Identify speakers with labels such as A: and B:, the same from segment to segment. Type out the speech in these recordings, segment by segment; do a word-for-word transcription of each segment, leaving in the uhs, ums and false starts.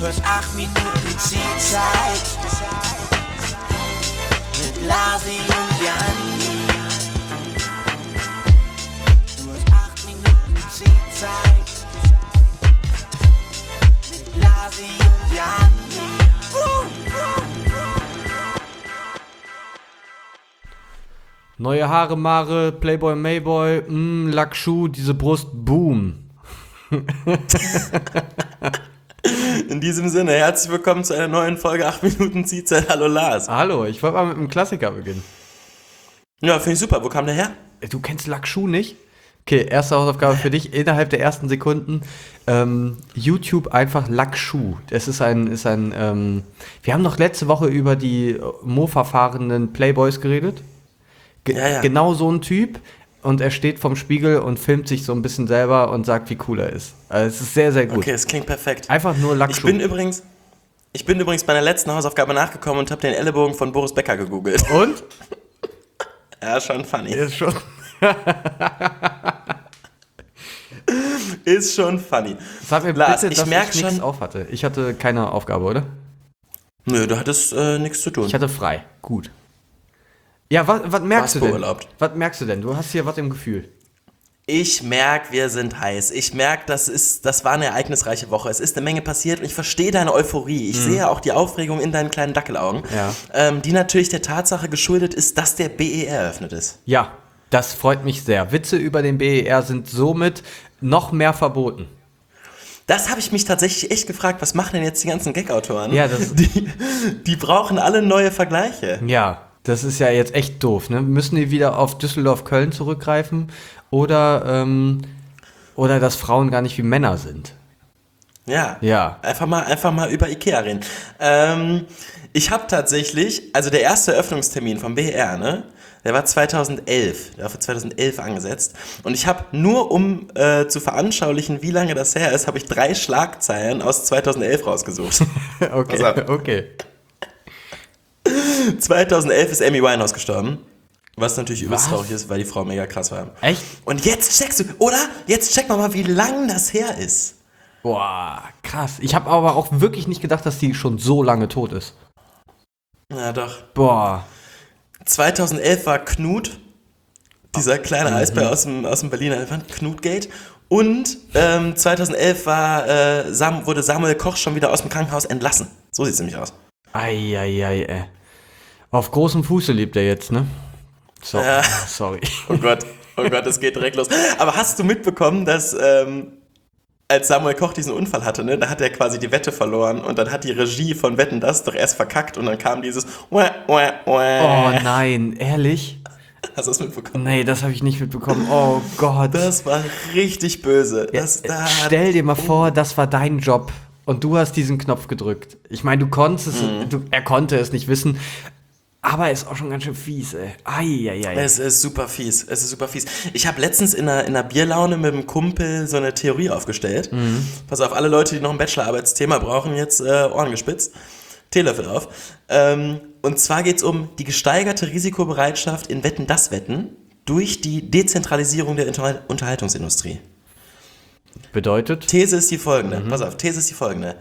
A: hörst acht Minuten Zielzeit mit Lasi und Janni. Du hörst acht Minuten Zielzeit mit Lasi und Janni. Uh, uh.
B: Neue Haare, Mare, Playboy, Mayboy, mm, Lackschuh, diese Brust, boom.
C: In diesem Sinne, herzlich willkommen zu einer neuen Folge acht Minuten Zielzeit. Hallo Lars.
B: Hallo, ich wollte mal mit einem Klassiker beginnen.
C: Ja, finde ich super. Wo kam der her?
B: Du kennst Lackschuh nicht? Okay, erste Hausaufgabe für dich. Innerhalb der ersten Sekunden ähm, YouTube einfach Lackschuh. Das ist ein, ist ein ähm, wir haben noch letzte Woche über die Mofa-fahrenden Playboys geredet. Ge-
C: ja, ja.
B: Genau so ein Typ. Und er steht vorm Spiegel und filmt sich so ein bisschen selber und sagt, wie cool er ist. Also es ist sehr, sehr gut.
C: Okay, es klingt perfekt.
B: Einfach nur Lackschuh.
C: Ich bin übrigens, ich bin übrigens bei der letzten Hausaufgabe nachgekommen und habe den Ellenbogen von Boris Becker gegoogelt.
B: Und?
C: Ja, schon funny.
B: Ist schon...
C: Ist schon funny.
B: Sag mir
C: Lars,
B: bitte,
C: ich
B: dass
C: merk
B: ich nichts
C: schon-
B: auf hatte. Ich hatte keine Aufgabe, oder?
C: Nö, du hattest äh, nichts zu tun.
B: Ich hatte frei. Gut. Ja, was, was merkst
C: Warst
B: du denn?
C: beurlaubt.
B: Was merkst du denn? Du hast hier was im Gefühl.
C: Ich merke, wir sind heiß. Ich merke, das ist, das war eine ereignisreiche Woche. Es ist eine Menge passiert und ich verstehe deine Euphorie. Ich sehe auch die Aufregung in deinen kleinen Dackelaugen,
B: Ja.
C: ähm, die natürlich der Tatsache geschuldet ist, dass der B E R eröffnet ist.
B: Ja, das freut mich sehr. Witze über den B E R sind somit noch mehr verboten.
C: Das habe ich mich tatsächlich echt gefragt, was machen denn jetzt die ganzen Gag-Autoren?
B: Ja, das-
C: die, die brauchen alle neue Vergleiche.
B: Ja, das ist ja jetzt echt doof, ne? Müssen die wieder auf Düsseldorf-Köln zurückgreifen oder, ähm, oder dass Frauen gar nicht wie Männer sind?
C: Ja.
B: Ja.
C: Einfach mal, einfach mal über Ikea reden. Ähm, ich habe tatsächlich, also der erste Eröffnungstermin vom B E R, ne? Der war zweitausendelf, der war für zweitausendelf angesetzt. Und ich habe nur, um äh, zu veranschaulichen, wie lange das her ist, habe ich drei Schlagzeilen aus zweitausendelf rausgesucht.
B: Okay,
C: Pass auf.
B: okay.
C: zweitausendelf ist Amy Winehouse gestorben. Was natürlich übelst
B: Was?
C: traurig ist, weil die Frau mega krass war.
B: Echt?
C: Und jetzt checkst du, oder? Jetzt check mal mal, wie lang das her ist.
B: Boah, krass. Ich habe aber auch wirklich nicht gedacht, dass die schon so lange tot ist.
C: Na doch.
B: Boah.
C: zweitausendelf war Knut, dieser kleine Eisbär aus dem, aus dem Berliner Elefant, Knutgate. Und ähm, zweitausendelf war, äh, Sam, wurde Samuel Koch schon wieder aus dem Krankenhaus entlassen. So sieht es nämlich aus.
B: Eieiei, ey. Auf großem Fuße lebt er jetzt, ne? So,
C: Ja.
B: Sorry.
C: Oh Gott, oh Gott, es geht direkt los. Aber hast du mitbekommen, dass ähm, als Samuel Koch diesen Unfall hatte, ne, da hat er quasi die Wette verloren und dann hat die Regie von Wetten, das doch erst verkackt und dann kam dieses Uäh, uäh, uäh.
B: Oh nein, ehrlich?
C: Hast du das mitbekommen?
B: Nee, das habe ich nicht mitbekommen. Oh Gott.
C: Das war richtig böse. Das, da
B: Stell dir mal vor, das war dein Job und du hast diesen Knopf gedrückt. Ich meine, du konntest es,
C: Mhm.
B: du, er konnte es nicht wissen, aber er ist auch schon ganz schön fies, ey. Eieiei.
C: Es ist super fies, es ist super fies. Ich habe letztens in einer, in einer Bierlaune mit einem Kumpel so eine Theorie aufgestellt.
B: Mhm.
C: Pass auf, alle Leute, die noch ein Bachelorarbeitsthema brauchen, jetzt äh, Ohren gespitzt, Teelöffel auf. Ähm, und zwar geht es um die gesteigerte Risikobereitschaft in Wetten, das Wetten durch die Dezentralisierung der Inter- Unterhaltungsindustrie.
B: Bedeutet?
C: These ist die folgende, pass auf, These ist die folgende.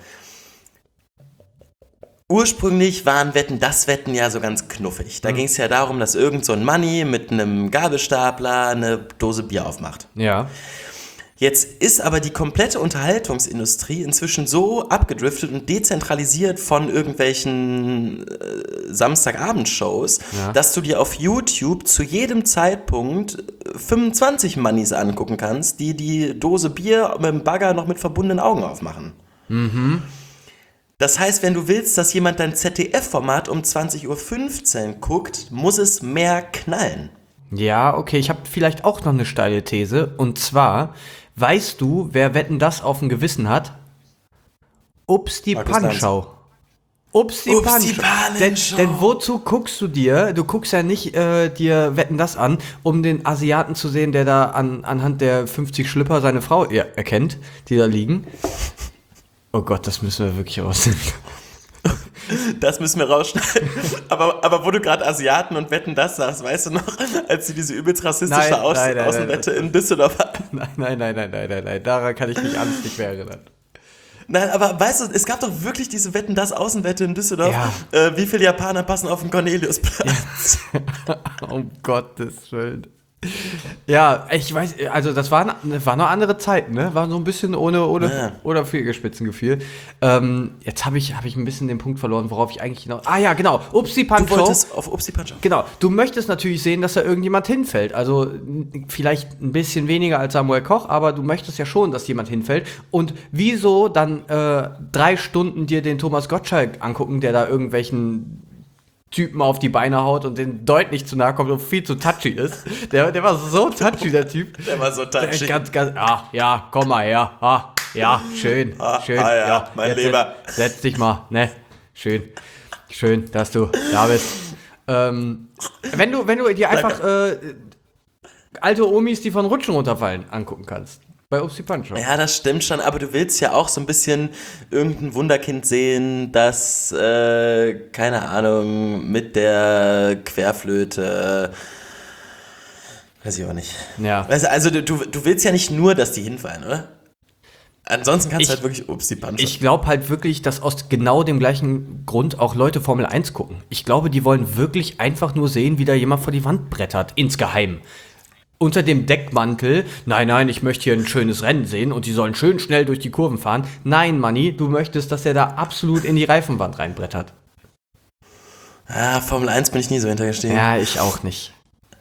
C: Ursprünglich waren Wetten, das Wetten ja so ganz knuffig. Da ging es ja darum, dass irgend so ein Manni mit einem Gabelstapler eine Dose Bier aufmacht.
B: Ja.
C: Jetzt ist aber die komplette Unterhaltungsindustrie inzwischen so abgedriftet und dezentralisiert von irgendwelchen äh, Samstagabendshows,
B: Ja.
C: dass du dir auf YouTube zu jedem Zeitpunkt fünfundzwanzig Mannis angucken kannst, die die Dose Bier mit dem Bagger noch mit verbundenen Augen aufmachen. Mhm. Das heißt, wenn du willst, dass jemand dein Z D F-Format um zwanzig Uhr fünfzehn guckt, muss es mehr knallen.
B: Ja, okay, ich habe vielleicht auch noch eine steile These. Und zwar, weißt du, wer Wetten, das auf dem Gewissen hat? Ups, die
C: Markus Lanz.
B: Panschau. Ups, die
C: Ups, die
B: Panschau. Denn,
C: Panschau.
B: denn wozu guckst du dir, du guckst ja nicht äh, dir Wetten, das an, um den Asiaten zu sehen, der da an, anhand der fünfzig Schlipper seine Frau ja, erkennt, die da liegen. Oh Gott, das müssen wir wirklich rausnehmen.
C: Das müssen wir rausschneiden. aber, aber wo du gerade Asiaten und Wetten, das sagst, weißt du noch, als sie diese übelst rassistische
B: Nein,
C: Aus-
B: nein, nein,
C: Außenwette in Düsseldorf hatten?
B: Nein, nein, nein, nein, nein, nein, nein, daran kann ich mich alles nicht mehr erinnern.
C: Nein, aber weißt du, es gab doch wirklich diese Wetten, das Außenwette in Düsseldorf.
B: Ja.
C: Äh, wie viele Japaner passen auf den Corneliusplatz?
B: Um Gottes Willen. Ja, ich weiß, also das waren, war noch andere Zeiten, ne? War so ein bisschen ohne, ohne,
C: Ja.
B: oder Fingerspitzengefühl. Ähm, jetzt habe ich, hab ich ein bisschen den Punkt verloren, worauf ich eigentlich hinaus. Ah ja, genau. Upsi
C: Du
B: Pancho.
C: wolltest auf Upsi Pancho.
B: Genau. Du möchtest natürlich sehen, dass da irgendjemand hinfällt. Also n- vielleicht ein bisschen weniger als Samuel Koch, aber du möchtest ja schon, dass jemand hinfällt. Und wieso dann äh, drei Stunden dir den Thomas Gottschalk angucken, der da irgendwelchen Typen auf die Beine haut und den deutlich zu nahe kommt und viel zu touchy ist. Der, der war so touchy, der Typ.
C: Der war so touchy.
B: Ganz, ganz, ah, ja, komm mal her. Ah, ja, schön,
C: Ah,
B: schön.
C: ah ja, mein
B: jetzt
C: Lieber.
B: Setz, setz dich mal, ne? Schön. Schön, dass du da bist. Ähm, wenn du, wenn du dir einfach äh, alte Omis, die von Rutschen runterfallen, angucken kannst. Bei Upsi Pancho.
C: Ja, das stimmt schon, aber du willst ja auch so ein bisschen irgendein Wunderkind sehen, das, äh, keine Ahnung, mit der Querflöte, weiß ich auch nicht.
B: Ja.
C: Weißt du, also du, du du willst ja nicht nur, dass die hinfallen, oder? Ansonsten kannst
B: Ich-
C: du halt wirklich Upsi Pancho.
B: Ich glaube halt wirklich, dass aus genau dem gleichen Grund auch Leute Formel eins gucken. Ich glaube, die wollen wirklich einfach nur sehen, wie da jemand vor die Wand brettert, insgeheim. Unter dem Deckmantel, nein, nein, ich möchte hier ein schönes Rennen sehen und die sollen schön schnell durch die Kurven fahren. Nein, Manni, du möchtest, dass der da absolut in die Reifenwand reinbrettert.
C: Ah, Formel eins bin ich nie so hintergestiegen.
B: Ja, ich auch nicht.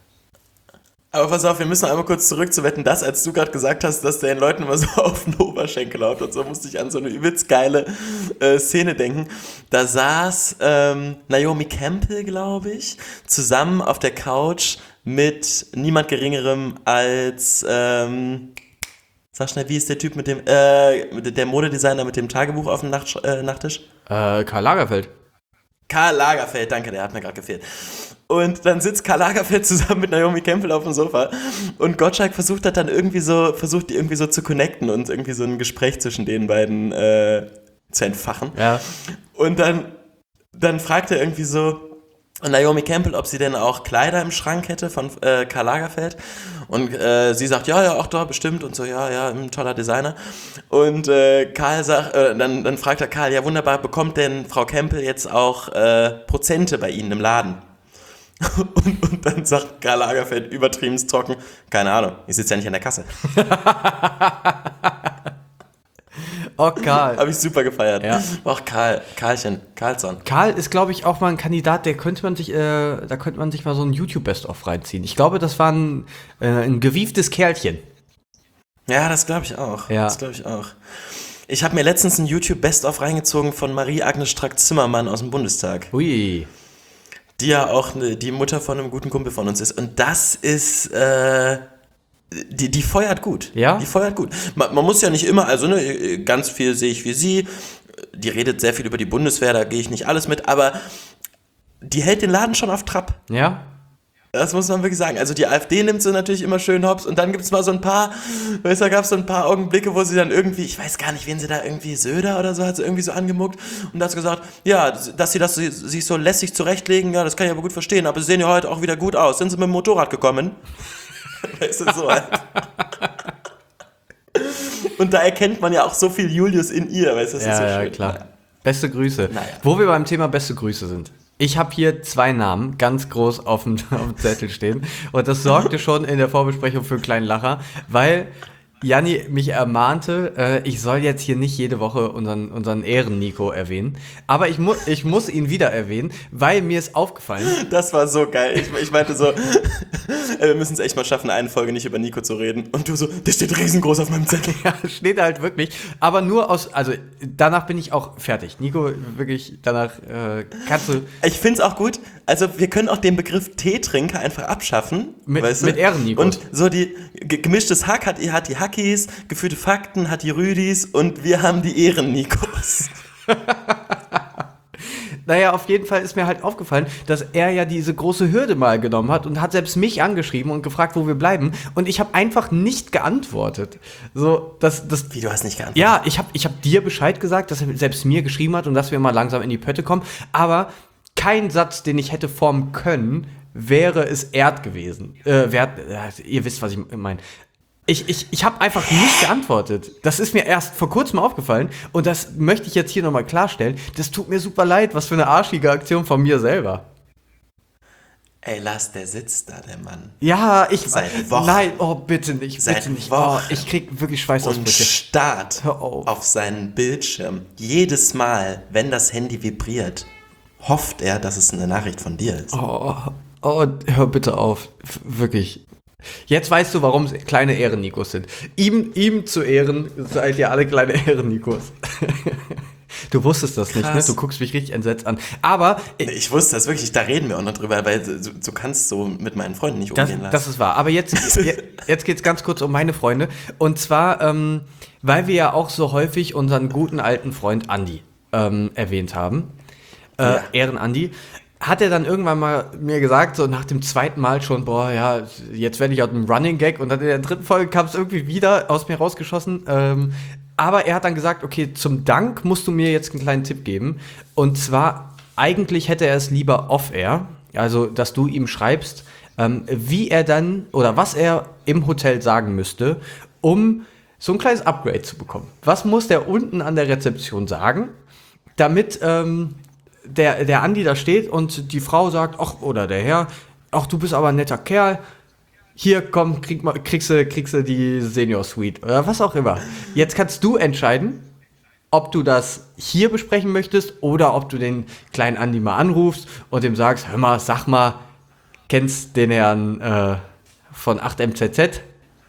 C: Aber pass auf, wir müssen einmal kurz zurück zu Wetten, das, als du gerade gesagt hast, dass der den Leuten immer so auf den Oberschenkel haut und so, musste ich an so eine übelst geile äh, Szene denken. Da saß ähm, Naomi Campbell, glaube ich, zusammen auf der Couch mit niemand Geringerem als, ähm, sag schnell, wie ist der Typ mit dem, äh, mit der Modedesigner mit dem Tagebuch auf dem Nacht, äh, Nachttisch?
B: Äh, Karl Lagerfeld.
C: Karl Lagerfeld, danke, der hat mir gerade gefehlt. Und dann sitzt Karl Lagerfeld zusammen mit Naomi Campbell auf dem Sofa und Gottschalk versucht hat dann irgendwie so, versucht die irgendwie so zu connecten und irgendwie so ein Gespräch zwischen den beiden äh, zu entfachen.
B: Ja.
C: Und dann, dann fragt er irgendwie so Naomi Campbell, ob sie denn auch Kleider im Schrank hätte von äh, Karl Lagerfeld. Und äh, sie sagt, ja, ja, auch da, bestimmt. Und so, ja, ja, ein toller Designer. Und äh, Karl sagt, äh, dann, dann fragt er Karl, ja, wunderbar, bekommt denn Frau Campbell jetzt auch äh, Prozente bei Ihnen im Laden? Und, und dann sagt Karl Lagerfeld übertrieben trocken, keine Ahnung, ich sitze ja nicht an der Kasse.
B: Oh, Karl.
C: Habe ich super gefeiert.
B: Ja.
C: Auch Karl, Karlchen, Karlsson.
B: Karl ist, glaube ich, auch mal ein Kandidat, der könnte man sich, äh, da könnte man sich mal so ein YouTube-Best-of reinziehen. Ich glaube, das war ein, äh, ein gewieftes Kerlchen.
C: Ja, das glaube ich auch.
B: Ja.
C: Das glaube ich auch. Ich habe mir letztens ein YouTube-Best-of reingezogen von Marie-Agnes Strack-Zimmermann aus dem Bundestag,
B: Ui.
C: die ja auch ne, die Mutter von einem guten Kumpel von uns ist. Und das ist, äh, die, die feuert gut.
B: Ja?
C: Die feuert gut. Man, man muss ja nicht immer, also ne, ganz viel sehe ich wie sie. Die redet sehr viel über die Bundeswehr, da gehe ich nicht alles mit, aber die hält den Laden schon auf Trab.
B: Ja?
C: Das muss man wirklich sagen. Also die AfD nimmt sie natürlich immer schön hops und dann gibt es mal so ein paar, weißt du, da gab es so ein paar Augenblicke, wo sie dann irgendwie, ich weiß gar nicht, wen sie da irgendwie, Söder oder so, hat sie irgendwie so angemuckt und hat gesagt, ja, dass sie das sich so lässig zurechtlegen, ja, das kann ich aber gut verstehen, aber sie sehen ja heute auch wieder gut aus. Sind sie mit dem Motorrad gekommen? Weißt du, so halt. Und da erkennt man ja auch so viel Julius in ihr, weißt du, das
B: Ja,
C: ist so
B: ja,
C: schön.
B: klar. Beste Grüße.
C: Naja.
B: Wo wir beim Thema beste Grüße sind. Ich habe hier zwei Namen ganz groß auf dem, auf dem Zettel stehen. Und das sorgte schon in der Vorbesprechung für einen kleinen Lacher, weil Janni mich ermahnte, äh, ich soll jetzt hier nicht jede Woche unseren, unseren Ehren-Nico erwähnen. Aber ich, mu ich muss ihn wieder erwähnen, weil mir ist aufgefallen.
C: Das war so geil. Ich, ich meinte so, wir müssen es echt mal schaffen, eine Folge nicht über Nico zu reden. Und du so, der steht riesengroß auf meinem Zettel.
B: Ja, steht halt wirklich. Aber nur aus, also danach bin ich auch fertig. Nico, wirklich, danach äh, kannst du
C: Ich finde es auch gut. Also wir können auch den Begriff Teetrinker einfach abschaffen.
B: Mit-
C: weißt du?
B: mit Ehren-Nikos.
C: Und so die ge- gemischtes Hack hat, hat die Hackis, gefühlte Fakten hat die Rüdis und wir haben die Ehren-Nikos.
B: Naja, auf jeden Fall ist mir halt aufgefallen, dass er ja diese große Hürde mal genommen hat und hat selbst mich angeschrieben und gefragt, wo wir bleiben. Und ich habe einfach nicht geantwortet. So, das, das,
C: Wie, du hast nicht geantwortet?
B: ja, ich habe ich hab dir Bescheid gesagt, dass er selbst mir geschrieben hat und dass wir mal langsam in die Pötte kommen. Aber kein Satz, den ich hätte formen können, wäre es Erd gewesen. Äh, wert, äh, ihr wisst, was ich meine. Ich, ich, ich habe einfach nicht geantwortet. Das ist mir erst vor kurzem aufgefallen und das möchte ich jetzt hier nochmal klarstellen. Das tut mir super leid, was für eine arschige Aktion von mir selber.
C: Ey, Lars, der sitzt da, der Mann.
B: Ja, ich...
C: Seit Wochen.
B: Nein, oh, bitte nicht,
C: Seit
B: bitte nicht.
C: Wochen.
B: Oh, ich krieg wirklich
C: Und
B: Schweißausbrüche.
C: starrt
B: Hör auf.
C: auf seinen Bildschirm. Jedes Mal, wenn das Handy vibriert, hofft er, dass es eine Nachricht von dir ist.
B: Oh, oh, hör bitte auf. F- wirklich. Jetzt weißt du, warum es kleine Ehrennikos sind. Ihm, ihm zu Ehren seid ihr alle kleine Ehrennikos. Du wusstest das nicht, ne?
C: Krass.
B: Du guckst mich richtig entsetzt an. Aber äh,
C: Ich wusste das wirklich, da reden wir auch noch drüber, weil du, du kannst so mit meinen Freunden nicht
B: das,
C: umgehen lassen.
B: das ist wahr. Aber jetzt, je- jetzt geht es ganz kurz um meine Freunde. Und zwar, ähm, weil wir ja auch so häufig unseren guten alten Freund Andi ähm, erwähnt haben. Äh,
C: Ja.
B: Ehren-Andi. Hat er dann irgendwann mal mir gesagt, so nach dem zweiten Mal schon, boah, ja, jetzt werde ich aus dem Running Gag und dann in der dritten Folge kam es irgendwie wieder aus mir rausgeschossen. Ähm, aber er hat dann gesagt, okay, zum Dank musst du mir jetzt einen kleinen Tipp geben. Und zwar, eigentlich hätte er es lieber off-air, also dass du ihm schreibst, ähm, wie er dann oder was er im Hotel sagen müsste, um so ein kleines Upgrade zu bekommen. Was muss der unten an der Rezeption sagen, damit ähm, der, der Andi da steht und die Frau sagt, ach, oder der Herr, ach, du bist aber ein netter Kerl, hier, komm, krieg mal, kriegst, du, kriegst du die Senior Suite oder was auch immer. Jetzt kannst du entscheiden, ob du das hier besprechen möchtest oder ob du den kleinen Andi mal anrufst und ihm sagst, hör mal, sag mal, kennst den Herrn äh, von acht M Z Z?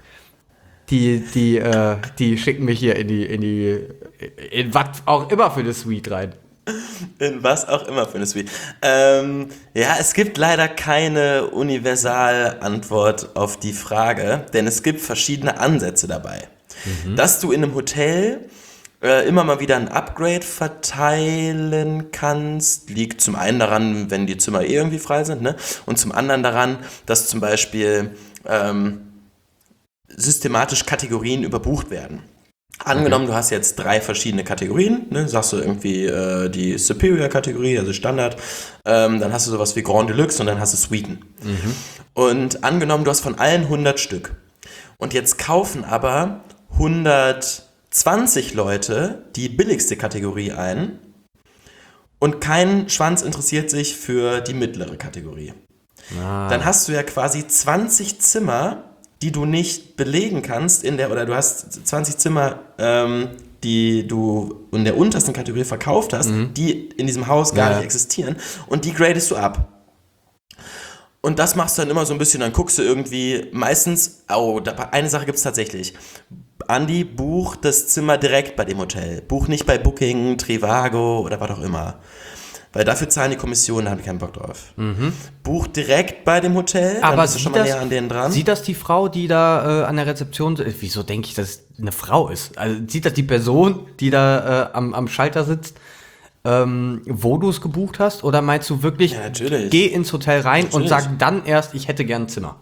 B: Die, die, äh, die schicken mich hier in die, in die, in was auch immer für eine Suite rein.
C: In was auch immer für eine Suite. Ähm, ja, es gibt leider keine Universalantwort auf die Frage, denn es gibt verschiedene Ansätze dabei. Mhm. Dass du in einem Hotel äh, immer mal wieder ein Upgrade verteilen kannst, liegt zum einen daran, wenn die Zimmer eh irgendwie frei sind, ne? Und zum anderen daran, dass zum Beispiel ähm, systematisch Kategorien überbucht werden. Angenommen, okay. Du hast jetzt drei verschiedene Kategorien, ne? Sagst du irgendwie äh, die Superior-Kategorie, also Standard, ähm, dann hast du sowas wie Grand Deluxe und dann hast du Suiten. Mhm. Und angenommen, du hast von allen hundert Stück und jetzt kaufen aber hundertzwanzig Leute die billigste Kategorie ein und kein Schwanz interessiert sich für die mittlere Kategorie. Ah. Dann hast du ja quasi zwanzig Zimmer, die du nicht belegen kannst in der, oder du hast zwanzig Zimmer, ähm, die du in der untersten Kategorie verkauft hast, mhm. die in diesem Haus gar ja. nicht existieren und die gradest du ab. Und das machst du dann immer so ein bisschen, dann guckst du irgendwie meistens, oh, da, eine Sache gibt es tatsächlich. Andi, buch das Zimmer direkt bei dem Hotel. Buch nicht bei Booking, Trivago oder was auch immer. Weil dafür zahlen die Kommissionen, da habe ich keinen Bock drauf. Mhm. Buch direkt bei dem Hotel,
B: aber
C: dann bist du schon mal
B: das,
C: näher an denen dran.
B: Sieht das die Frau, die da äh, an der Rezeption ist? Wieso denke ich, dass es eine Frau ist? Also sieht das die Person, die da äh, am, am Schalter sitzt, ähm, wo du es gebucht hast? Oder meinst du wirklich,
C: ja, natürlich.
B: Geh ins Hotel rein
C: natürlich.
B: und sag dann erst, ich hätte gern ein Zimmer?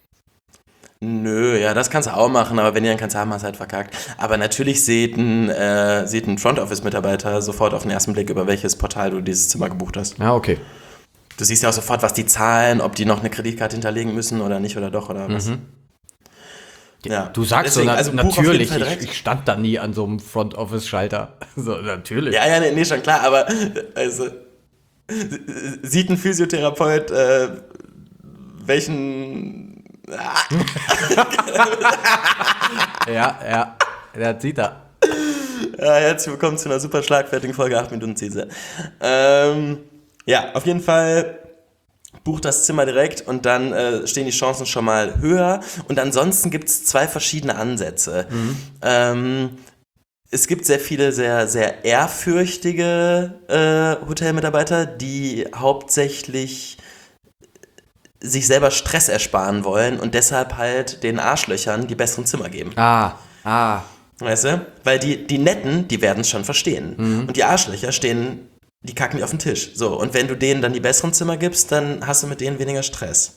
C: Nö, ja, das kannst du auch machen, aber wenn ihr dann kannst, haben wir es halt verkackt. Aber natürlich sieht ein, äh, sieht ein Front-Office-Mitarbeiter sofort auf den ersten Blick, über welches Portal du dieses Zimmer gebucht hast.
B: Ja, okay.
C: Du siehst ja auch sofort, was die zahlen, ob die noch eine Kreditkarte hinterlegen müssen oder nicht oder doch oder was. Mhm.
B: Ja. Du sagst Deswegen, so, na, also natürlich, ich, ich stand da nie an so einem Front-Office-Schalter. So, natürlich.
C: Ja, ja, nee, nee, schon klar, aber also, sieht ein Physiotherapeut äh, welchen...
B: ja, ja, der sieht er.
C: Ja, herzlich willkommen zu einer super schlagfertigen Folge acht Minuten Ziese. Ähm, ja, auf jeden Fall bucht das Zimmer direkt und dann äh, stehen die Chancen schon mal höher. Und ansonsten gibt es zwei verschiedene Ansätze. Mhm. Ähm, es gibt sehr viele sehr, sehr ehrfürchtige äh, Hotelmitarbeiter, die hauptsächlich sich selber Stress ersparen wollen und deshalb halt den Arschlöchern die besseren Zimmer geben.
B: Ah, ah.
C: Weißt du? Weil die, die Netten, die werden es schon verstehen. Mhm. Und die Arschlöcher stehen, die kacken die auf den Tisch. So, und wenn du denen dann die besseren Zimmer gibst, dann hast du mit denen weniger Stress.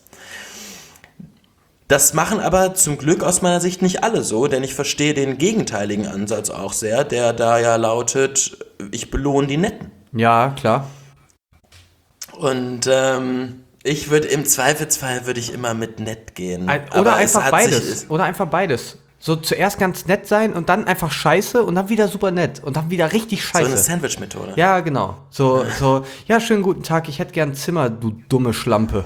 C: Das machen aber zum Glück aus meiner Sicht nicht alle so, denn ich verstehe den gegenteiligen Ansatz auch sehr, der da ja lautet, ich belohne die Netten.
B: Ja, klar.
C: Und, ähm... ich würde im Zweifelsfall würde ich immer mit nett gehen.
B: Ein, oder einfach beides. Oder einfach beides. So zuerst ganz nett sein und dann einfach scheiße und dann wieder super nett und dann wieder richtig
C: So
B: scheiße.
C: eine Sandwich-Methode.
B: Ja, genau. So, so, ja, schönen guten Tag, ich hätte gern ein Zimmer, du dumme Schlampe.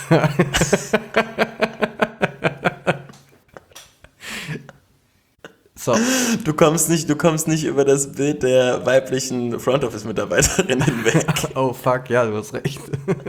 B: So.
C: Du kommst nicht, du kommst nicht über das Bild der weiblichen Front Office Mitarbeiterin hinweg.
B: Oh fuck, ja, du hast recht.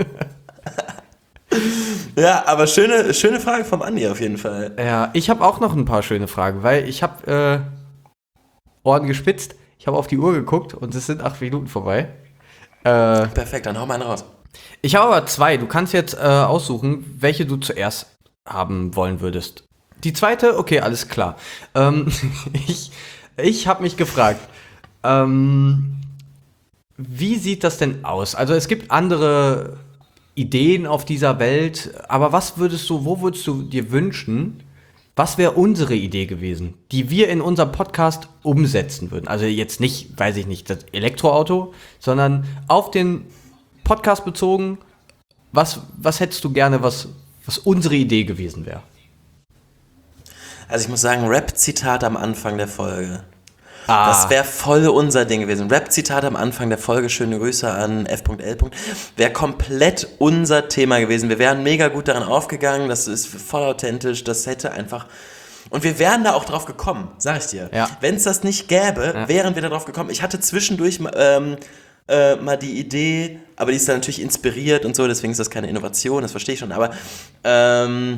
C: Ja, aber schöne, schöne Frage vom Andi auf jeden Fall.
B: Ja, ich habe auch noch ein paar schöne Fragen, weil ich habe äh, Ohren gespitzt, ich habe auf die Uhr geguckt und es sind acht Minuten vorbei. Äh,
C: Perfekt, dann hau mal einen raus.
B: ich habe aber zwei. Du kannst jetzt äh, aussuchen, welche du zuerst haben wollen würdest. Die zweite, okay, alles klar. Ähm, ich ich habe mich gefragt, ähm, wie sieht das denn aus? Also es gibt andere Ideen auf dieser Welt, aber was würdest du, wo würdest du dir wünschen, was wäre unsere Idee gewesen, die wir in unserem Podcast umsetzen würden? Also jetzt nicht, weiß ich nicht, das Elektroauto, sondern auf den Podcast bezogen, was, was hättest du gerne, was, was unsere Idee gewesen wäre?
C: Also ich muss sagen, Rap-Zitat am Anfang der Folge.
B: Ah.
C: Das wäre voll unser Ding gewesen. Rap-Zitat am Anfang der Folge, schöne Grüße an F L. Wäre komplett unser Thema gewesen. Wir wären mega gut daran aufgegangen, das ist voll authentisch, das hätte einfach... Und wir wären da auch drauf gekommen, sag ich dir.
B: Ja.
C: Wenn es das nicht gäbe,
B: Ja.
C: wären wir da drauf gekommen. Ich hatte zwischendurch ähm, äh, mal die Idee, aber die ist dann natürlich inspiriert und so, deswegen ist das keine Innovation, das verstehe ich schon, aber ähm,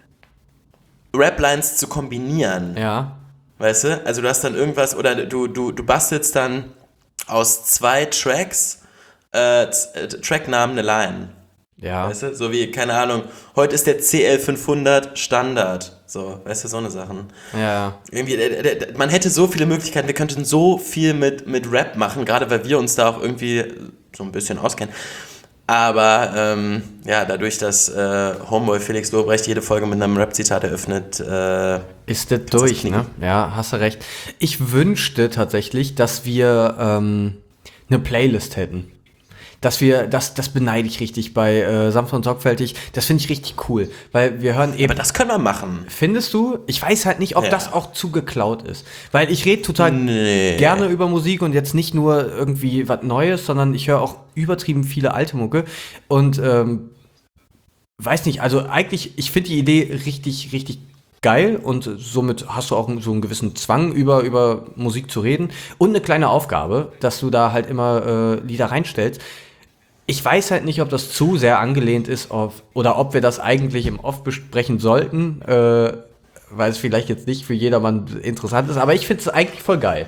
C: Rap-Lines zu kombinieren.
B: Ja.
C: Weißt du? Also du hast dann irgendwas, oder du, du, du bastelst dann aus zwei Tracks, äh, Tracknamen eine Line.
B: Ja.
C: Weißt du? So wie, keine Ahnung, heute ist der C L fünfhundert Standard. So, weißt du, so eine Sachen.
B: Ja.
C: Irgendwie, äh, äh, man hätte so viele Möglichkeiten, wir könnten so viel mit, mit Rap machen, gerade weil wir uns da auch irgendwie so ein bisschen auskennen. Aber ähm, ja, dadurch, dass äh, Homeboy Felix Lobrecht jede Folge mit einem Rap-Zitat eröffnet, äh,
B: ist das durch,
C: knicken.
B: ne? Ja, hast du recht. Ich wünschte tatsächlich, dass wir ähm, eine Playlist hätten. Dass wir, das, das beneide ich richtig bei äh, Sanft und Sorgfältig. Das finde ich richtig cool, weil wir hören eben.
C: aber das können wir machen.
B: Findest du? Ich weiß halt nicht, ob
C: Ja.
B: das auch zu geklaut ist. Weil ich rede total
C: Nee.
B: gerne über Musik und jetzt nicht nur irgendwie was Neues, sondern ich höre auch übertrieben viele alte Mucke. Und ähm, weiß nicht, also eigentlich, ich finde die Idee richtig, richtig geil und somit hast du auch so einen gewissen Zwang, über, über Musik zu reden. Und eine kleine Aufgabe, dass du da halt immer äh, Lieder reinstellst. Ich weiß halt nicht, ob das zu sehr angelehnt ist auf, oder ob wir das eigentlich im Off besprechen sollten, äh, weil es vielleicht jetzt nicht für jedermann interessant ist, aber ich finde es eigentlich voll geil.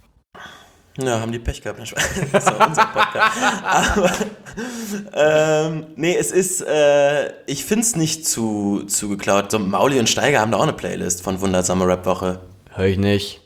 C: Ja, haben die Pech gehabt. Das war unser Podcast. Aber, ähm, nee, es ist, äh, ich finde es nicht zu, zu geklaut. So, Mauli und Steiger haben da auch eine Playlist von Wundersame Rap-Woche.
B: Hör ich nicht.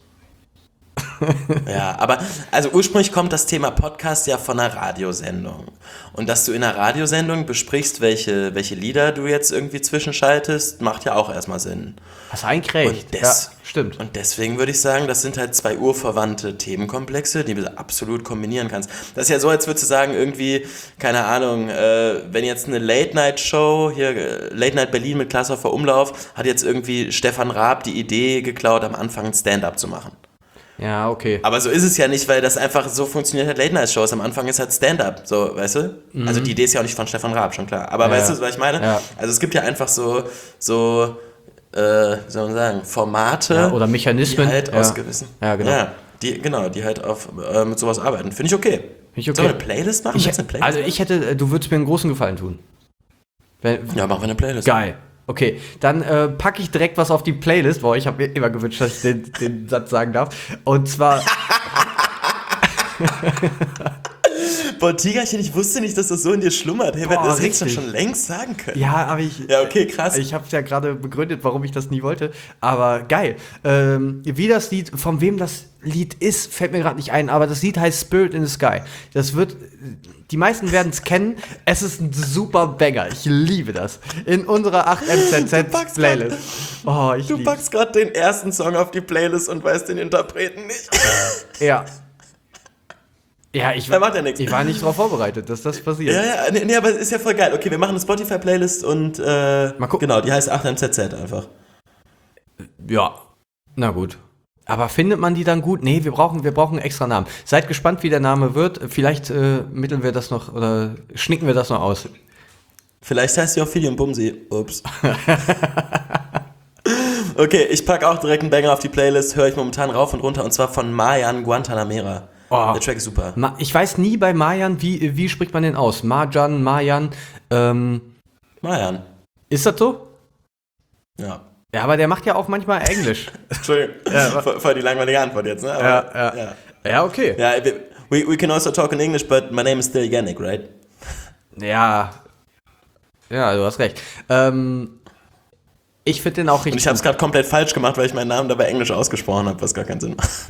C: Ja, aber also ursprünglich kommt das Thema Podcast ja von einer Radiosendung. Und dass du in einer Radiosendung besprichst, welche, welche Lieder du jetzt irgendwie zwischenschaltest, macht ja auch erstmal Sinn.
B: Hast eigentlich recht.
C: Und des-
B: Ja, stimmt.
C: Und deswegen würde ich sagen, das sind halt zwei urverwandte Themenkomplexe, die du absolut kombinieren kannst. Das ist ja so, als würdest du sagen, irgendwie, keine Ahnung, äh, wenn jetzt eine Late-Night-Show, hier äh, Late-Night Berlin mit Klaashofer Umlauf, hat jetzt irgendwie Stefan Raab die Idee geklaut, am Anfang ein Stand-up zu machen.
B: Ja, okay.
C: Aber so ist es ja nicht, weil das einfach so funktioniert halt Late-Night-Shows. Am Anfang ist halt Stand-up, so, weißt du?
B: Mhm.
C: Also die Idee ist ja auch nicht von Stefan Raab, schon klar. Aber
B: Ja,
C: weißt
B: ja.
C: du, was ich meine?
B: Ja.
C: Also es gibt ja einfach so, so, äh, wie soll man sagen, Formate,
B: Ja, oder Mechanismen.
C: die halt
B: Ja.
C: aus gewissen,
B: Ja, genau.
C: ja, die, genau, die halt auf, äh, mit sowas arbeiten. Finde ich okay.
B: Find ich okay.
C: Sollen wir eine Playlist machen?
B: Ich,
C: Willst du eine Playlist
B: also ich hätte, äh, du würdest mir einen großen Gefallen tun. Wenn,
C: machen? Ja, machen wir eine Playlist.
B: Geil. Okay, dann äh, packe ich direkt was auf die Playlist. Boah, ich habe mir immer gewünscht, dass ich den, den Satz sagen darf. Und zwar...
C: Boah, Tigerchen, ich wusste nicht, dass das so in dir schlummert. Hey,
B: Boah,
C: das hättest du
B: richtig.
C: schon längst sagen können.
B: Ja, aber ich...
C: Ja, okay, krass.
B: Ich habe es ja gerade begründet, warum ich das nie wollte. Aber geil. Ähm, wie das Lied, von wem das Lied ist, fällt mir gerade nicht ein. Aber das Lied heißt Spirit in the Sky. Das wird... Die meisten werden es kennen. Es ist ein super Banger. Ich liebe das. In unserer acht M Z Z
C: packst
B: Playlist. Oh, ich
C: Du
B: liebe
C: packst gerade den ersten Song auf die Playlist und weißt den Interpreten nicht.
B: Ja. Ja, ich,
C: Ja, macht ja nichts.
B: ich war nicht darauf vorbereitet, dass das passiert.
C: Ja, ja, nee, nee, aber es ist ja voll geil. Okay, wir machen eine Spotify-Playlist und äh,
B: Mal gucken.
C: genau, die heißt acht M Z Z einfach.
B: Ja. Na gut. Aber findet man die dann gut? Nee, wir brauchen, wir brauchen einen extra Namen. Seid gespannt, wie der Name wird. Vielleicht äh, mitteln wir das noch oder schnicken wir das noch aus.
C: Vielleicht heißt sie auch Fili und Bumsi. Ups. Okay, ich packe auch direkt einen Banger auf die Playlist, höre ich momentan rauf und runter, und zwar von Marjan Guantanamera.
B: Oh.
C: Der Track ist super.
B: Ma- ich weiß nie bei Marjan, wie, wie spricht man den aus? Marjan, Marjan. Ähm,
C: Marjan.
B: ist das so?
C: Ja.
B: Ja, aber der macht ja auch manchmal Englisch.
C: Entschuldigung, ja, voll, voll die langweilige Antwort jetzt, ne? Aber,
B: Ja, ja.
C: ja.
B: Ja, okay.
C: Ja, we, we can also talk in English, but my name is still Yannick, right?
B: Ja. Ja, du hast recht. Ähm, ich finde den auch
C: Und
B: richtig
C: ich habe es gerade komplett falsch gemacht, weil ich meinen Namen dabei Englisch ausgesprochen habe, was gar keinen Sinn macht.